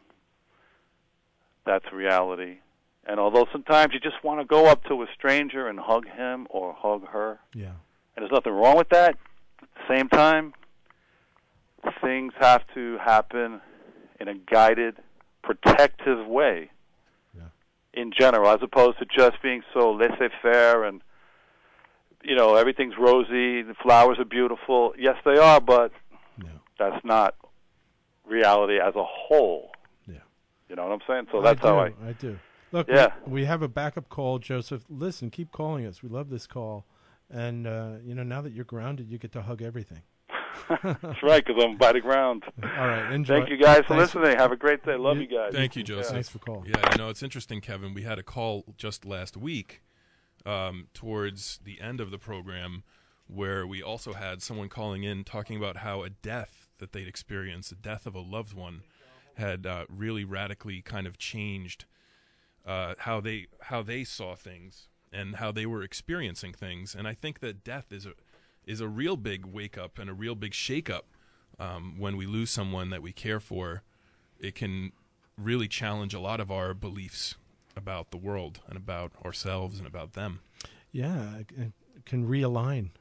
Speaker 5: that's reality. And although sometimes you just want to go up to a stranger and hug him or hug her,
Speaker 3: Yeah.
Speaker 5: and there's nothing wrong with that, at the same time, things have to happen in a guided, protective way
Speaker 3: Yeah.
Speaker 5: in general, as opposed to just being so laissez-faire and, you know, everything's rosy, the flowers are beautiful. Yes, they are, but
Speaker 3: Yeah.
Speaker 5: that's not reality as a whole.
Speaker 3: Yeah.
Speaker 5: You know what I'm saying? So that's
Speaker 3: I do,
Speaker 5: how I...
Speaker 3: I do. Look,
Speaker 5: Yeah.
Speaker 3: we, we have a backup call, Joseph. Listen, keep calling us. We love this call. And, uh, you know, now that you're grounded, you get to hug everything.
Speaker 5: That's right, because I'm by the ground.
Speaker 3: All right. Enjoy.
Speaker 5: Thank you guys for
Speaker 3: Thanks.
Speaker 5: listening. Have a great day. Love
Speaker 3: You-
Speaker 5: you guys.
Speaker 2: Thank you, Joseph.
Speaker 3: Thanks for calling.
Speaker 2: Yeah, you know, it's interesting, Kevin. We had a call just last week um, towards the end of the program where we also had someone calling in talking about how a death that they'd experienced, the death of a loved one, had uh, really radically kind of changed uh, how they how they saw things and how they were experiencing things. And I think that death is a is a real big wake up and a real big shake up. Um, when we lose someone that we care for, it can really challenge a lot of our beliefs about the world and about ourselves and about them.
Speaker 3: Yeah. It it can realign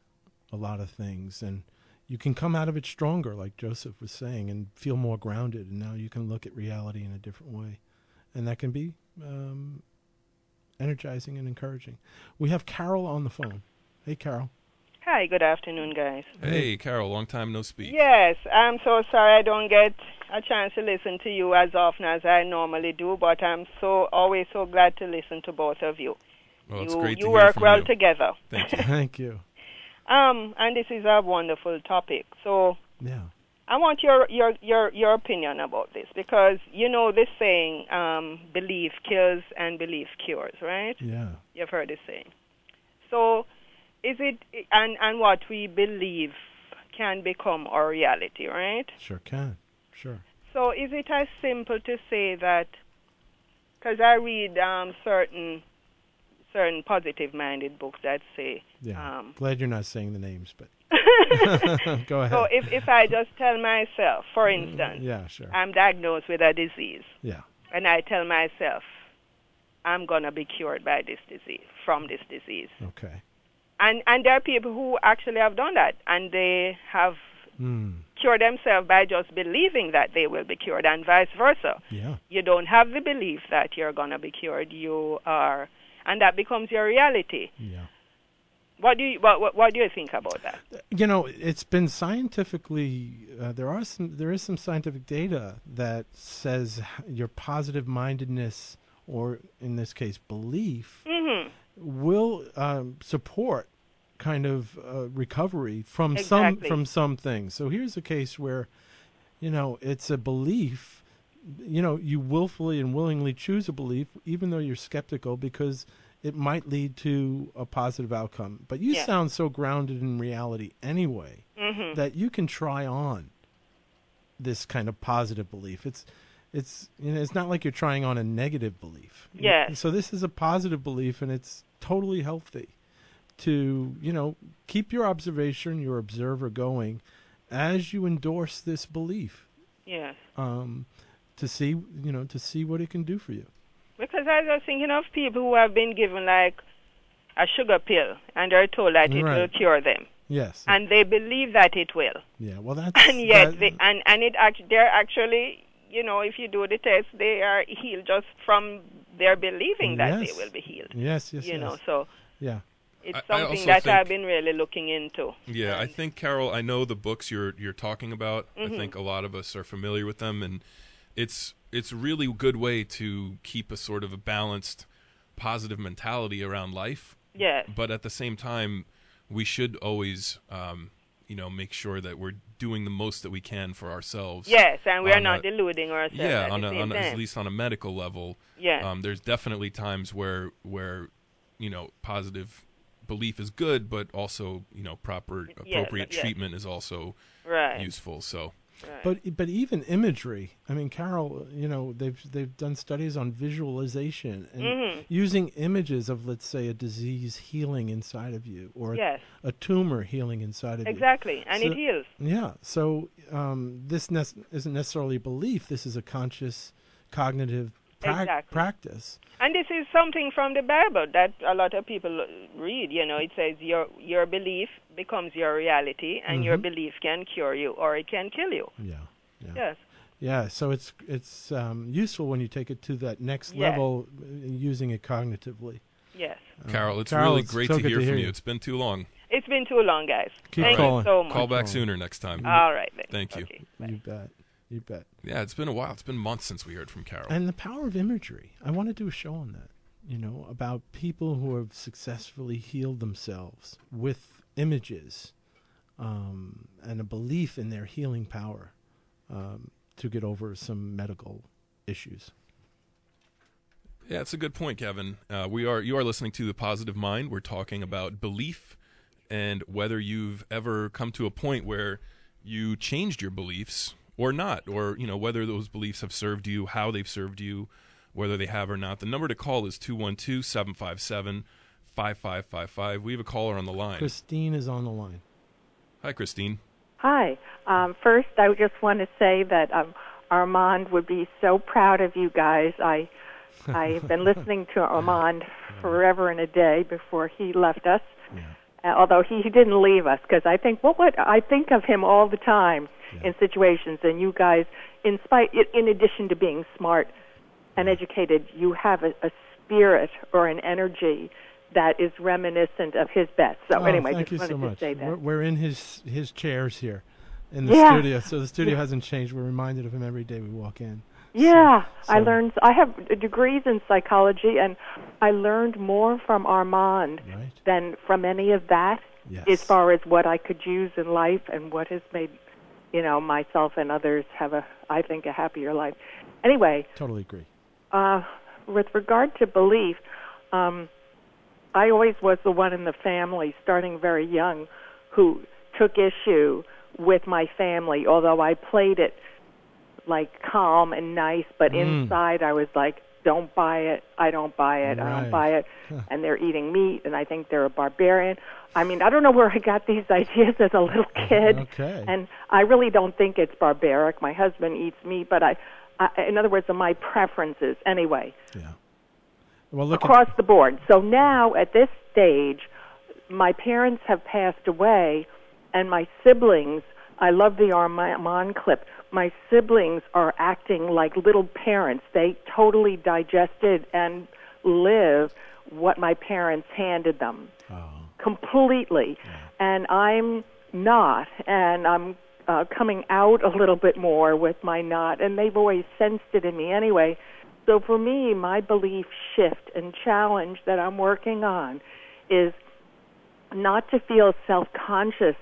Speaker 3: a lot of things, and you can come out of it stronger, like Joseph was saying, and feel more grounded. And now you can look at reality in a different way, and that can be um, energizing and encouraging. We have Carol on the phone. Hey, Carol.
Speaker 6: Hi, good afternoon, guys.
Speaker 2: Hey, Carol, long time no speak.
Speaker 6: Yes, I'm so sorry I don't get a chance to listen to you as often as I normally do, but I'm so always so glad to listen to both of you.
Speaker 2: Well,
Speaker 6: you
Speaker 2: it's great to
Speaker 6: you
Speaker 2: hear
Speaker 6: work
Speaker 2: from
Speaker 6: well
Speaker 2: you.
Speaker 6: together.
Speaker 2: Thank you.
Speaker 3: Thank you.
Speaker 6: Um, and this is a wonderful topic. So
Speaker 3: Yeah.
Speaker 6: I want your your your your opinion about this, because you know this saying, um, belief kills and belief cures, right?
Speaker 3: Yeah.
Speaker 6: You've heard this saying. So is it, and, and what we believe can become our reality, right?
Speaker 3: Sure can. Sure.
Speaker 6: So is it as simple to say that, because I read um, certain certain positive-minded books that say...
Speaker 3: Yeah.
Speaker 6: Um,
Speaker 3: Glad you're not saying the names, but go ahead.
Speaker 6: So if, if I just tell myself, for instance,
Speaker 3: yeah, sure.
Speaker 6: I'm diagnosed with a disease,
Speaker 3: Yeah.
Speaker 6: and I tell myself, I'm going to be cured by this disease, from this disease.
Speaker 3: Okay.
Speaker 6: And and there are people who actually have done that, and they have
Speaker 3: Mm.
Speaker 6: cured themselves by just believing that they will be cured, and vice versa.
Speaker 3: Yeah.
Speaker 6: You don't have the belief that you're going to be cured. You are, and that becomes your reality.
Speaker 3: Yeah.
Speaker 6: What do you what what, what do you think about that?
Speaker 3: You know, it's been scientifically. Uh, there are some. There is some scientific data that says your positive mindedness, or in this case, belief,
Speaker 6: Mm-hmm.
Speaker 3: will um, support kind of uh, recovery from
Speaker 6: Exactly.
Speaker 3: some from some things. So here's a case where, you know, it's a belief. You know, you willfully and willingly choose a belief, even though you're skeptical, because it might lead to a positive outcome. But you
Speaker 6: Yeah.
Speaker 3: sound so grounded in reality anyway
Speaker 6: Mm-hmm.
Speaker 3: that you can try on this kind of positive belief. It's it's you know, it's not like you're trying on a negative belief.
Speaker 6: Yes.
Speaker 3: So this is a positive belief, and it's totally healthy to, you know, keep your observation, your observer going as you endorse this belief.
Speaker 6: Yes.
Speaker 3: Um, to see, you know, to see what it can do for you.
Speaker 6: Because I was thinking of people who have been given like a sugar pill, and they're told that it
Speaker 3: Right.
Speaker 6: will cure them,
Speaker 3: Yes.
Speaker 6: and they believe that it will.
Speaker 3: Yeah. Well, that's
Speaker 6: And yet,
Speaker 3: that-
Speaker 6: they, and and it act, they're actually, you know, if you do the test, they are healed just from their believing that
Speaker 3: Yes.
Speaker 6: they will be healed.
Speaker 3: yes, yes,
Speaker 6: you
Speaker 3: yes.
Speaker 6: know, so
Speaker 3: Yeah.
Speaker 6: it's
Speaker 2: I- I
Speaker 6: something
Speaker 2: also
Speaker 6: that
Speaker 2: think-
Speaker 6: I've been really looking into.
Speaker 2: Yeah, I
Speaker 6: And-
Speaker 2: think, Carol, I know the books you're you're talking about.
Speaker 6: Mhm.
Speaker 2: I think a lot of us are familiar with them, and it's it's really a good way to keep a sort of a balanced, positive mentality around life.
Speaker 6: Yes.
Speaker 2: But at the same time, we should always, um, you know, make sure that we're doing the most that we can for ourselves.
Speaker 6: Yes, and we are
Speaker 2: on
Speaker 6: not
Speaker 2: a-
Speaker 6: deluding ourselves
Speaker 2: Yeah,
Speaker 6: at
Speaker 2: on,
Speaker 6: the
Speaker 2: a,
Speaker 6: same
Speaker 2: on a, at
Speaker 6: time.
Speaker 2: least on a medical level.
Speaker 6: Yes.
Speaker 2: Um, there's definitely times where where you know positive belief is good, but also you know proper
Speaker 6: Yes,
Speaker 2: appropriate
Speaker 6: yes.
Speaker 2: treatment is also
Speaker 6: Right.
Speaker 2: useful. So
Speaker 6: right.
Speaker 3: But but even imagery. I mean, Carol, you know, they've they've done studies on visualization and
Speaker 6: Mhm.
Speaker 3: using images of, let's say, a disease healing inside of you, or
Speaker 6: Yes.
Speaker 3: a, a tumor healing inside of
Speaker 6: Exactly, and
Speaker 3: So-
Speaker 6: it heals.
Speaker 3: you. Yeah. So um, this ne- isn't necessarily a belief. This is a conscious, cognitive prac-
Speaker 6: Exactly.
Speaker 3: practice.
Speaker 6: And this is something from the Bible that a lot of people read. You know, it says your your belief becomes your reality, and your
Speaker 3: Mhm.
Speaker 6: belief can cure you or it can kill you.
Speaker 3: Yeah. Yeah.
Speaker 6: Yes.
Speaker 3: Yeah, so it's it's um, useful when you take it to that next
Speaker 6: Yes.
Speaker 3: level, uh, using it cognitively.
Speaker 6: Yes.
Speaker 3: Uh,
Speaker 2: Carol, it's
Speaker 3: Carol,
Speaker 2: really
Speaker 3: it's
Speaker 2: great
Speaker 3: so
Speaker 2: to
Speaker 3: good
Speaker 2: hear
Speaker 3: to
Speaker 2: from
Speaker 3: hear
Speaker 2: you.
Speaker 3: you.
Speaker 2: It's been too long.
Speaker 6: It's been too long, guys.
Speaker 3: Keep
Speaker 6: Thank
Speaker 3: calling.
Speaker 6: you so much.
Speaker 2: Call back
Speaker 3: calling.
Speaker 2: sooner next time.
Speaker 6: All right then.
Speaker 2: Thank you.
Speaker 6: Okay, bye.
Speaker 3: You bet. You bet.
Speaker 2: Yeah, it's been a while. It's been months since we heard from Carol.
Speaker 3: And the power of imagery. I want to do a show on that, you know, about people who have successfully healed themselves with images um, and a belief in their healing power um, to get over some medical issues.
Speaker 2: Yeah, it's a good point, Kevin. Uh, we are you are listening to The Positive Mind. We're talking about belief and whether you've ever come to a point where you changed your beliefs or not, or you know whether those beliefs have served you, how they've served you, whether they have or not. The number to call is two one two, seven five seven, five five five five. We have a caller on the line.
Speaker 3: Christine is on the line.
Speaker 2: Hi, Christine.
Speaker 7: Hi. Um, first, I just want to say that um, Armand would be so proud of you guys. I I've been listening to Armand forever and a day before he left us.
Speaker 3: Yeah.
Speaker 7: Uh, although he, he didn't leave us, because I think what what I think of him all the time
Speaker 3: Yeah.
Speaker 7: in situations, and you guys, in spite, in addition to being smart and educated, you have a, a spirit or an energy that is reminiscent of his best. So
Speaker 3: Oh,
Speaker 7: anyway,
Speaker 3: thank
Speaker 7: just
Speaker 3: you
Speaker 7: wanted
Speaker 3: so
Speaker 7: to
Speaker 3: much.
Speaker 7: say that.
Speaker 3: We're, we're in his his chairs here in the
Speaker 7: Yeah.
Speaker 3: studio, so the studio
Speaker 7: Yeah.
Speaker 3: hasn't changed. We're reminded of him every day we walk in.
Speaker 7: Yeah,
Speaker 3: So-
Speaker 7: I
Speaker 3: so-
Speaker 7: learned. I have degrees in psychology, and I learned more from Armand
Speaker 3: Right.
Speaker 7: than from any of that,
Speaker 3: Yes.
Speaker 7: as far as what I could use in life and what has made, you know, myself and others have a, I think, a happier life. Anyway,
Speaker 3: Totally agree.
Speaker 7: uh, with regard to belief, um, I always was the one in the family, starting very young, who took issue with my family, although I played it like calm and nice, but
Speaker 3: Mm.
Speaker 7: inside I was like, don't buy it, I don't buy it, I
Speaker 3: Right.
Speaker 7: don't buy it,
Speaker 3: Huh.
Speaker 7: and they're eating meat, and I think they're a barbarian. I mean, I don't know where I got these ideas as a little kid,
Speaker 3: Okay.
Speaker 7: and I really don't think it's barbaric. My husband eats meat, but I, I in other words, are my preferences anyway,
Speaker 3: Yeah. Well, look.
Speaker 7: across the board. So now, at this stage, my parents have passed away, and my siblings, I love the Armand clip, my siblings are acting like little parents. They totally digested and live what my parents handed them.
Speaker 3: Oh.
Speaker 7: Completely. And I'm not, and I'm uh, coming out a little bit more with my not, and they've always sensed it in me anyway. So for me, my belief shift and challenge that I'm working on is not to feel self-conscious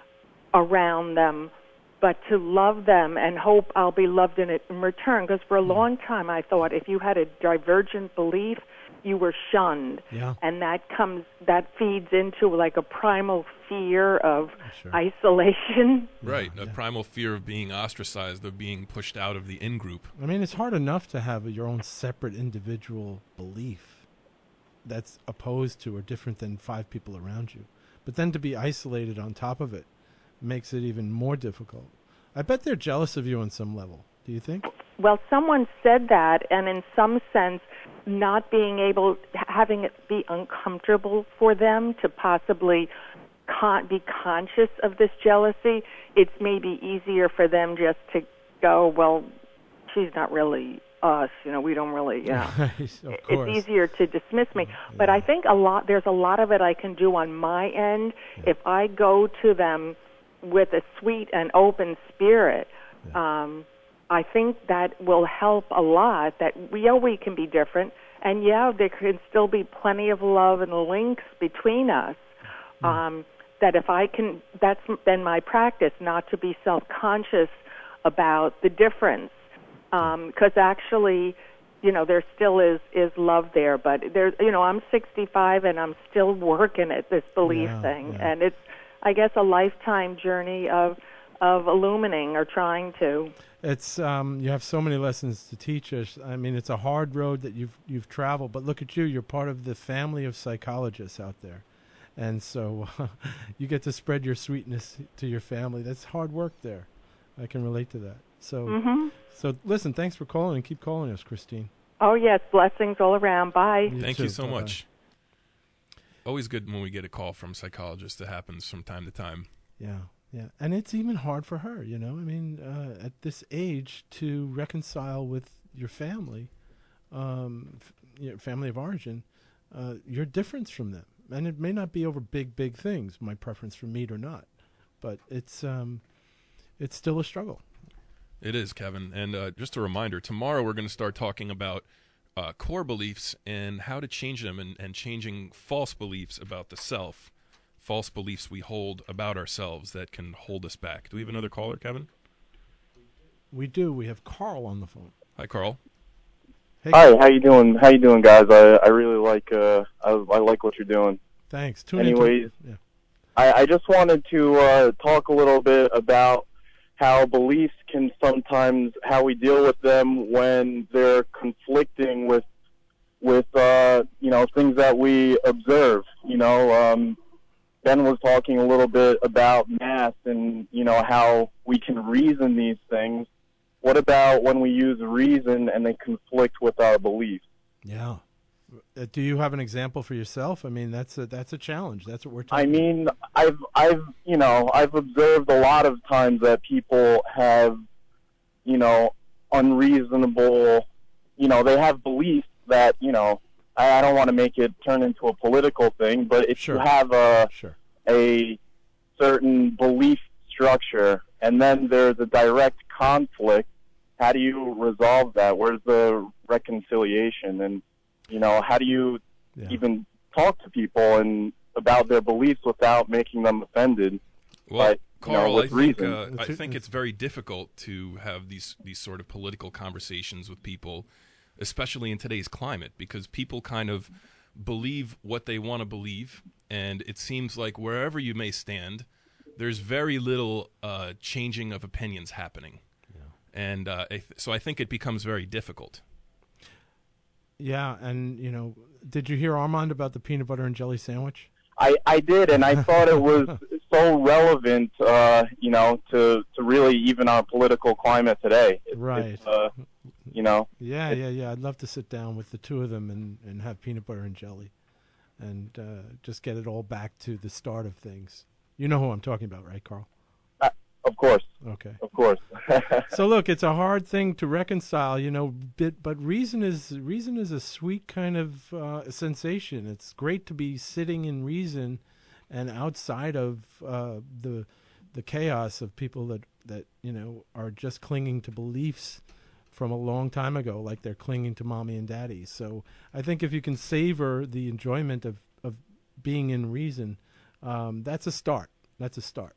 Speaker 7: around them, but to love them and hope I'll be loved in it in return. Because for a long time I thought if you had a divergent belief, you were shunned.
Speaker 3: Yeah.
Speaker 7: And that comes, that feeds into like a primal fear of
Speaker 3: Sure.
Speaker 7: isolation.
Speaker 2: Right,
Speaker 3: Yeah,
Speaker 2: a
Speaker 3: yeah.
Speaker 2: primal fear of being ostracized, of being pushed out of the in-group.
Speaker 3: I mean, it's hard enough to have your own separate individual belief that's opposed to or different than five people around you. But then to be isolated on top of it makes it even more difficult. I bet they're jealous of you on some level. Do you think?
Speaker 7: Well, someone said that, and in some sense, not being able, having it be uncomfortable for them to possibly con- be conscious of this jealousy, it's maybe easier for them just to go, well, she's not really us, you know, we don't really, you know.
Speaker 3: of course.
Speaker 7: It's easier to dismiss me. But I think a lot, there's a lot of it I can do on my end.
Speaker 3: Yeah.
Speaker 7: If I go to them with a sweet and open spirit, um, I think that will help a lot. That we know we can be different, and yeah, there can still be plenty of love and links between us.
Speaker 3: Mm.
Speaker 7: Um, that if I can, that's been my practice, not to be self-conscious about the difference, because actually, you know, there still is is love there. But there's, you know, I'm sixty-five and I'm still working at this belief
Speaker 3: Yeah,
Speaker 7: thing,
Speaker 3: yeah.
Speaker 7: and it's, I guess, a lifetime journey of of illuminating or trying to.
Speaker 3: It's um, you have so many lessons to teach us. I mean, it's a hard road that you've you've traveled, but look at you. You're part of the family of psychologists out there, and so uh, you get to spread your sweetness to your family. That's hard work there. I can relate to that. So,
Speaker 7: hmm
Speaker 3: so listen. Thanks for calling and keep calling us, Christine.
Speaker 7: Oh yes, blessings all around. Bye.
Speaker 3: You
Speaker 2: Thank
Speaker 3: too.
Speaker 2: you so
Speaker 3: Bye-bye.
Speaker 2: much. Always good when we get a call from psychologists. That happens from time to time.
Speaker 3: Yeah, yeah, and it's even hard for her. You know, I mean, uh, at this age to reconcile with your family, um, f- your family of origin, uh, your difference from them, and it may not be over big, big things. My preference for meat or not, but it's um, it's still a struggle.
Speaker 2: It is, Kevin. And uh, just a reminder, tomorrow we're going to start talking about uh, core beliefs and how to change them, and, and changing false beliefs about the self, false beliefs we hold about ourselves that can hold us back. Do we have another caller, Kevin?
Speaker 3: We do. We have Carl on the phone.
Speaker 2: Hi, Carl.
Speaker 3: Hey,
Speaker 8: Hi, how you doing? How you doing, guys? I I really like uh I, I like what you're doing.
Speaker 3: thanks. Tune
Speaker 8: Anyways,
Speaker 3: into, yeah.
Speaker 8: I I just wanted to uh, talk a little bit about how beliefs can sometimes, how we deal with them when they're conflicting with with uh you know things that we observe. You know, um, Ben was talking a little bit about math and you know how we can reason these things. What about when we use reason and they conflict with our beliefs?
Speaker 3: Yeah, Uh, do you have an example for yourself? I mean, that's a that's a challenge. That's what we're talking.
Speaker 8: I mean, I've I've you know I've observed a lot of times that people have, you know, unreasonable, you know, they have beliefs that, you know, I, I don't want to make it turn into a political thing, but if
Speaker 3: Sure.
Speaker 8: you have a
Speaker 3: Sure.
Speaker 8: a certain belief structure and then there's a direct conflict, how do you resolve that? Where's the reconciliation? And, you know, how do you
Speaker 3: Yeah.
Speaker 8: even talk to people and about their beliefs without making them offended?
Speaker 2: Well,
Speaker 8: But, you know,
Speaker 2: Carl,
Speaker 8: with
Speaker 2: I think
Speaker 8: reason.
Speaker 2: uh, I
Speaker 3: It's-
Speaker 2: think it's very difficult to have these these sort of political conversations with people, especially in today's climate, because people kind of believe what they want to believe, and it seems like wherever you may stand, there's very little uh, changing of opinions happening, and uh, I th- so I think it becomes very difficult.
Speaker 3: Yeah, and you know, did you hear Armand about the peanut butter and jelly sandwich?
Speaker 8: I, I did, and I thought it was so relevant, uh, you know, to, to really even our political climate today. It's,
Speaker 3: Right.
Speaker 8: It's, uh, you know.
Speaker 3: Yeah, yeah, yeah. I'd love to sit down with the two of them and, and have peanut butter and jelly, and uh, just get it all back to the start of things. You know who I'm talking about, right, Carl?
Speaker 8: Uh, of course.
Speaker 3: Okay.
Speaker 8: Of course.
Speaker 3: So look, it's a hard thing to reconcile, you know. Bit, but reason is reason is a sweet kind of uh, sensation. It's great to be sitting in reason, and outside of uh, the the chaos of people that that you know are just clinging to beliefs from a long time ago, like they're clinging to mommy and daddy. So I think if you can savor the enjoyment of of being in reason, um, that's a start. That's a start.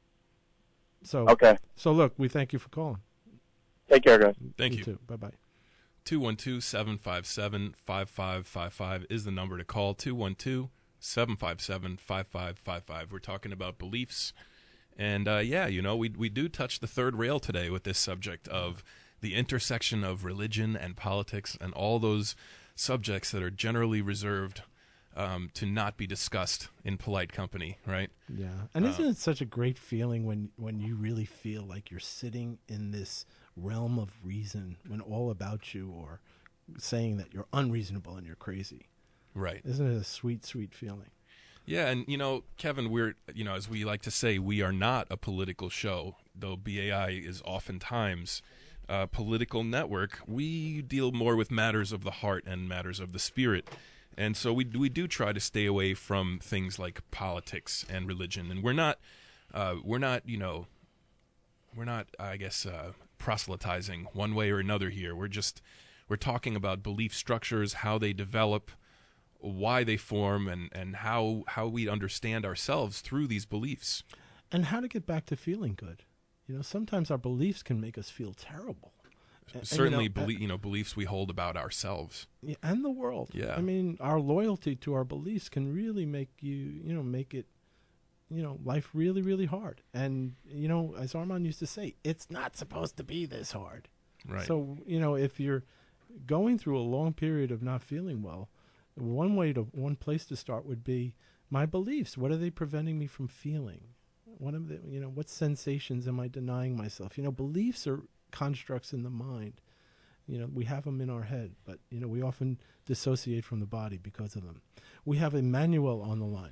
Speaker 3: So
Speaker 8: Okay.
Speaker 3: So look, we thank you for calling.
Speaker 8: Take care, guys.
Speaker 2: Thank you.
Speaker 3: Too. Bye bye.
Speaker 2: two one two, seven five seven, five five five five is the number to call. two one two, seven five seven, five five five five. We're talking about beliefs. And, uh, yeah, you know, we we do touch the third rail today with this subject of the intersection of religion and politics and all those subjects that are generally reserved um, to not be discussed in polite company, right?
Speaker 3: Yeah, and isn't it such a great feeling when when you really feel like you're sitting in this realm of reason when all about you are saying that you're unreasonable and you're crazy?
Speaker 2: Right.
Speaker 3: Isn't it a sweet, sweet feeling?
Speaker 2: Yeah, and, you know, Kevin, we're, you know, as we like to say, we are not a political show, though B A I is oftentimes a political network. We deal more with matters of the heart and matters of the spirit. And so we we do try to stay away from things like politics and religion. And we're not, uh, we're not, you know, we're not, I guess, uh, proselytizing one way or another here. We're just, we're talking about belief structures, how they develop, why they form, and, and how how we understand ourselves through these beliefs.
Speaker 3: And how to get back to feeling good. You know, sometimes our beliefs can make us feel terrible. And- and,
Speaker 2: Certainly,
Speaker 3: you know,
Speaker 2: belie- you know, beliefs we hold about ourselves.
Speaker 3: Yeah, and the world.
Speaker 2: Yeah.
Speaker 3: I mean, our loyalty to our beliefs can really make you, you know, make it, you know, life really, really hard. And, you know, as Armand used to say, it's not supposed to be this hard.
Speaker 2: Right.
Speaker 3: So, you know, if you're going through a long period of not feeling well, one way to, one place to start would be my beliefs. What are they preventing me from feeling? What am the, you know, what sensations am I denying myself? You know, beliefs are constructs in the mind. You know, we have them in our head, but, you know, we often dissociate from the body because of them. We have Emmanuel on the line.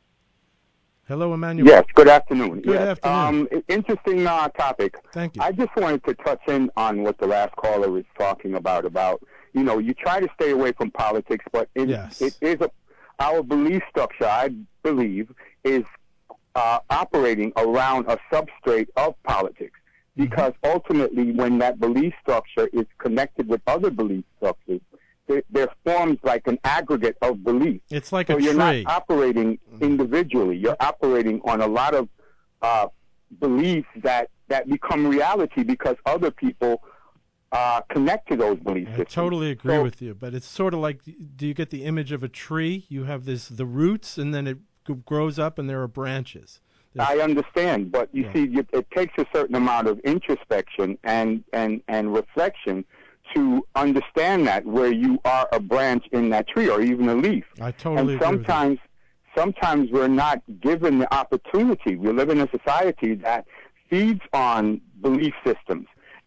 Speaker 3: Hello, Emmanuel.
Speaker 9: Yes, good afternoon.
Speaker 3: Good
Speaker 9: yes,
Speaker 3: afternoon.
Speaker 9: Um, i- interesting uh, topic.
Speaker 3: Thank you.
Speaker 9: I just wanted to touch in on what the last caller was talking about, about, you know, you try to stay away from politics, but it,
Speaker 3: Yes.
Speaker 9: it is a, our belief structure, I believe, is uh, operating around a substrate of politics. Because ultimately, when that belief structure is connected with other belief structures, there, there forms like an aggregate of beliefs.
Speaker 3: It's like
Speaker 9: So
Speaker 3: a
Speaker 9: you're
Speaker 3: tree.
Speaker 9: not operating individually. You're operating on a lot of uh, beliefs that, that become reality because other people uh, connect to those belief
Speaker 3: I
Speaker 9: systems.
Speaker 3: totally agree
Speaker 9: So-
Speaker 3: with you, but it's sort of like, do you get the image of a tree? You have this the roots, and then it g- grows up, and there are branches. There's-
Speaker 9: I understand, but you
Speaker 3: Yeah.
Speaker 9: see, it, it takes a certain amount of introspection and, and, and reflection to understand that where you are a branch in that tree or even a leaf.
Speaker 3: I totally
Speaker 9: and
Speaker 3: agree with you.
Speaker 9: sometimes, sometimes we're not given the opportunity. We live in a society that feeds on belief systems,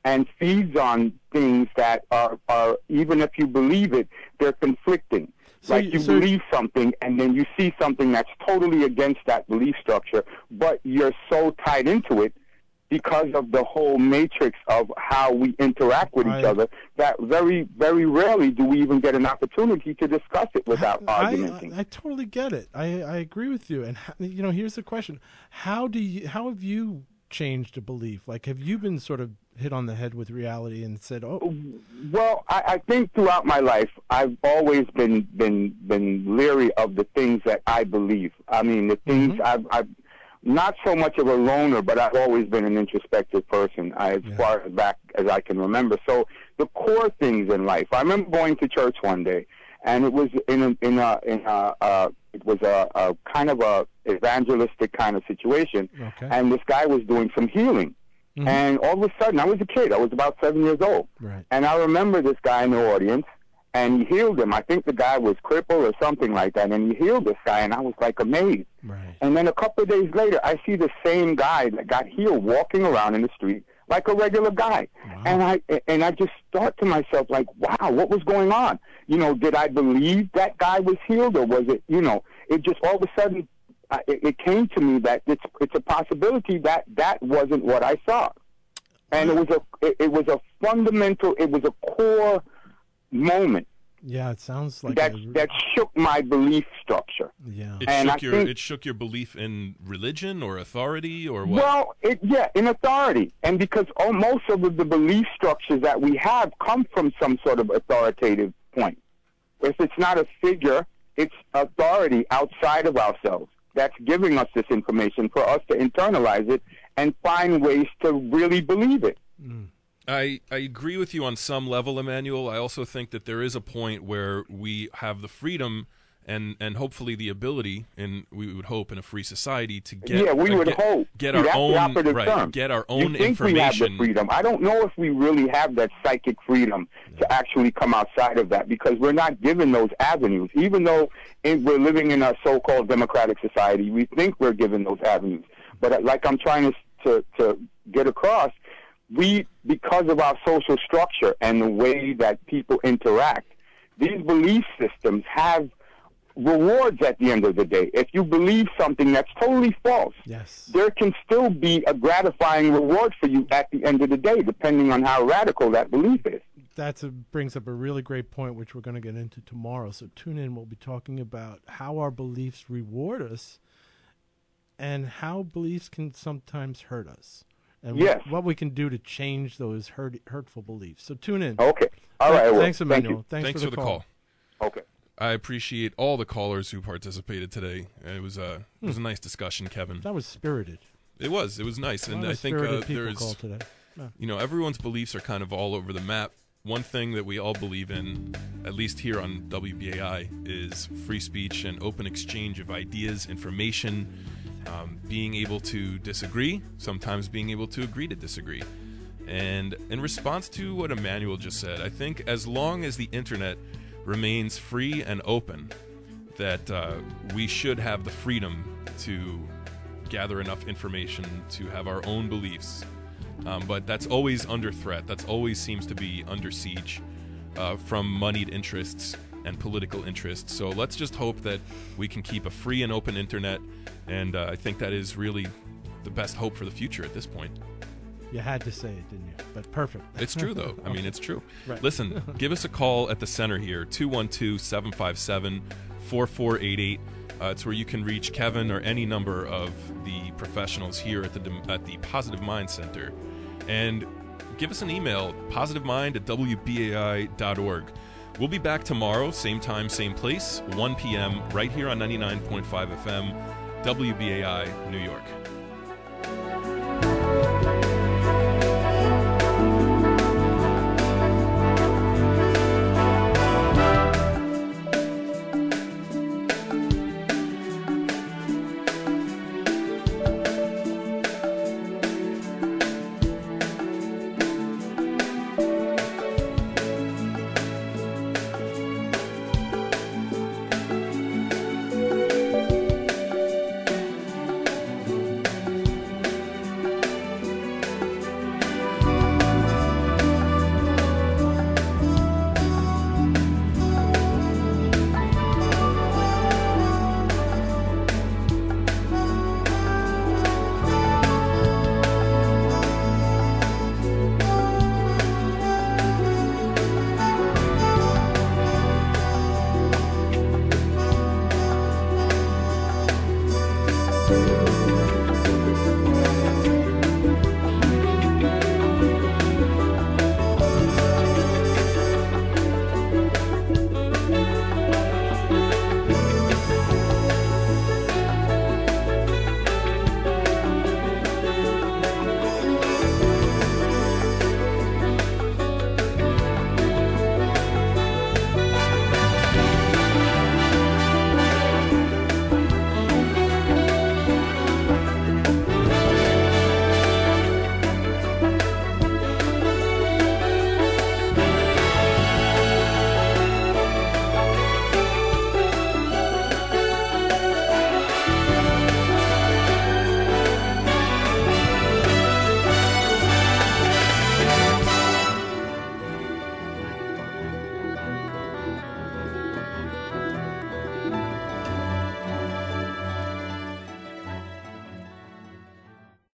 Speaker 9: and feeds on things that are, are even if you believe it, they're conflicting.
Speaker 3: So
Speaker 9: like
Speaker 3: you-
Speaker 9: you
Speaker 3: so-
Speaker 9: believe something, and then you see something that's totally against that belief structure, but you're so tied into it because of the whole matrix of how we interact with
Speaker 3: Right.
Speaker 9: each other that very, very rarely do we even get an opportunity to discuss it without
Speaker 3: I,
Speaker 9: argumenting.
Speaker 3: I, I totally get it. I, I agree with you. And how, you know, here's the question: How do you? How have you changed a belief? Like, have you been sort of hit on the head with reality and said, "Oh,
Speaker 9: Well, I, I think throughout my life, I've always been been been leery of the things that I believe. I mean, the things I've, I've not so much of a loner, but I've always been an introspective person as
Speaker 3: Yeah.
Speaker 9: far as back as I can remember. So the core things in life. I remember going to church one day, and it was in a, in a, in a uh, it was a, a kind of a evangelistic kind of situation,
Speaker 3: okay,
Speaker 9: and this guy was doing some healing.
Speaker 3: Mhm.
Speaker 9: And all of a sudden, I was a kid. I was about seven years old.
Speaker 3: right,
Speaker 9: And I remember this guy in the audience, and he healed him. I think the guy was crippled or something like that, and he healed this guy, and I was like amazed.
Speaker 3: right,
Speaker 9: And then a couple of days later, I see the same guy that got healed walking around in the street like a regular guy.
Speaker 3: Wow.
Speaker 9: And I and I just thought to myself, like, wow, what was going on? You know, did I believe that guy was healed, or was it, you know, it just all of a sudden, uh, it, it came to me that it's it's a possibility that that wasn't what I saw. And it was a it, it was a fundamental, it was a core moment
Speaker 3: yeah. It sounds like
Speaker 9: that
Speaker 3: a,
Speaker 9: that shook my belief structure.
Speaker 3: yeah,
Speaker 2: It
Speaker 9: And
Speaker 2: shook
Speaker 9: I
Speaker 2: your
Speaker 9: think-
Speaker 2: it shook your belief in religion or authority or what?
Speaker 9: Well, it, yeah, in authority, and because all, most of the, the belief structures that we have come from some sort of authoritative point. If it's not a figure, it's authority outside of ourselves that's giving us this information for us to internalize it and find ways to really believe it.
Speaker 2: I, I agree with you on some level, Emmanuel. I also think that there is a point where we have the freedom and, and hopefully the ability, and we would hope in a free society, to get
Speaker 9: yeah, we
Speaker 2: uh,
Speaker 9: would
Speaker 2: get,
Speaker 9: hope.
Speaker 2: get
Speaker 9: See,
Speaker 2: our
Speaker 9: that's
Speaker 2: own
Speaker 9: the operative
Speaker 2: right,
Speaker 9: term.
Speaker 2: get our
Speaker 9: You
Speaker 2: own
Speaker 9: think we have the
Speaker 2: information.
Speaker 9: freedom. I don't know if we really have that psychic freedom to actually come outside of that, because we're not given those avenues. Even though in, we're living in a so-called democratic society, we think we're given those avenues. But uh, like I'm trying to, to, to get across, we, because of our social structure and the way that people interact, these belief systems have rewards at the end of the day. If you believe something that's totally false,
Speaker 3: yes,
Speaker 9: there can still be a gratifying reward for you at the end of the day, depending on how radical that belief is.
Speaker 3: that brings up a really great point, which we're going to get into tomorrow. So tune in. We'll be talking about how our beliefs reward us and how beliefs can sometimes hurt us. And
Speaker 9: Yes.
Speaker 3: what, what we can do to change those hurt, hurtful beliefs. So tune in.
Speaker 9: Okay. All right. I will.
Speaker 3: Thanks,
Speaker 9: Thank
Speaker 3: Emmanuel.
Speaker 9: you.
Speaker 3: Thanks,
Speaker 2: Thanks
Speaker 3: for the, call.
Speaker 9: Okay.
Speaker 2: I appreciate all the callers who participated today. It was a it was a
Speaker 3: Hmm.
Speaker 2: nice discussion, Kevin.
Speaker 3: That was spirited.
Speaker 2: It was it was nice,
Speaker 3: A
Speaker 2: and
Speaker 3: lot
Speaker 2: I
Speaker 3: of
Speaker 2: think
Speaker 3: spirited
Speaker 2: uh,
Speaker 3: people
Speaker 2: there's
Speaker 3: called today. Yeah.
Speaker 2: you know everyone's beliefs are kind of all over the map. One thing that we all believe in, at least here on W B A I, is free speech and open exchange of ideas, information, um, being able to disagree, sometimes being able to agree to disagree. And in response to what Emmanuel just said, I think as long as the internet remains free and open, that uh, we should have the freedom to gather enough information to have our own beliefs. Um, but that's always under threat. That's always seems to be under siege uh, from moneyed interests and political interests. So let's just hope that we can keep a free and open internet. And uh, I think that is really the best hope for the future at this point.
Speaker 3: You had to say it, didn't you? But perfect.
Speaker 2: It's true, though. I mean, it's true.
Speaker 3: Right.
Speaker 2: Listen, give us a call at the center here, two one two, seven five seven, four four eight eight. Uh, it's where you can reach Kevin or any number of the professionals here at the at the Positive Mind Center. And give us an email, positivemind at w b a i dot org. We'll be back tomorrow, same time, same place, one p.m., right here on ninety-nine point five F M, W B A I, New York.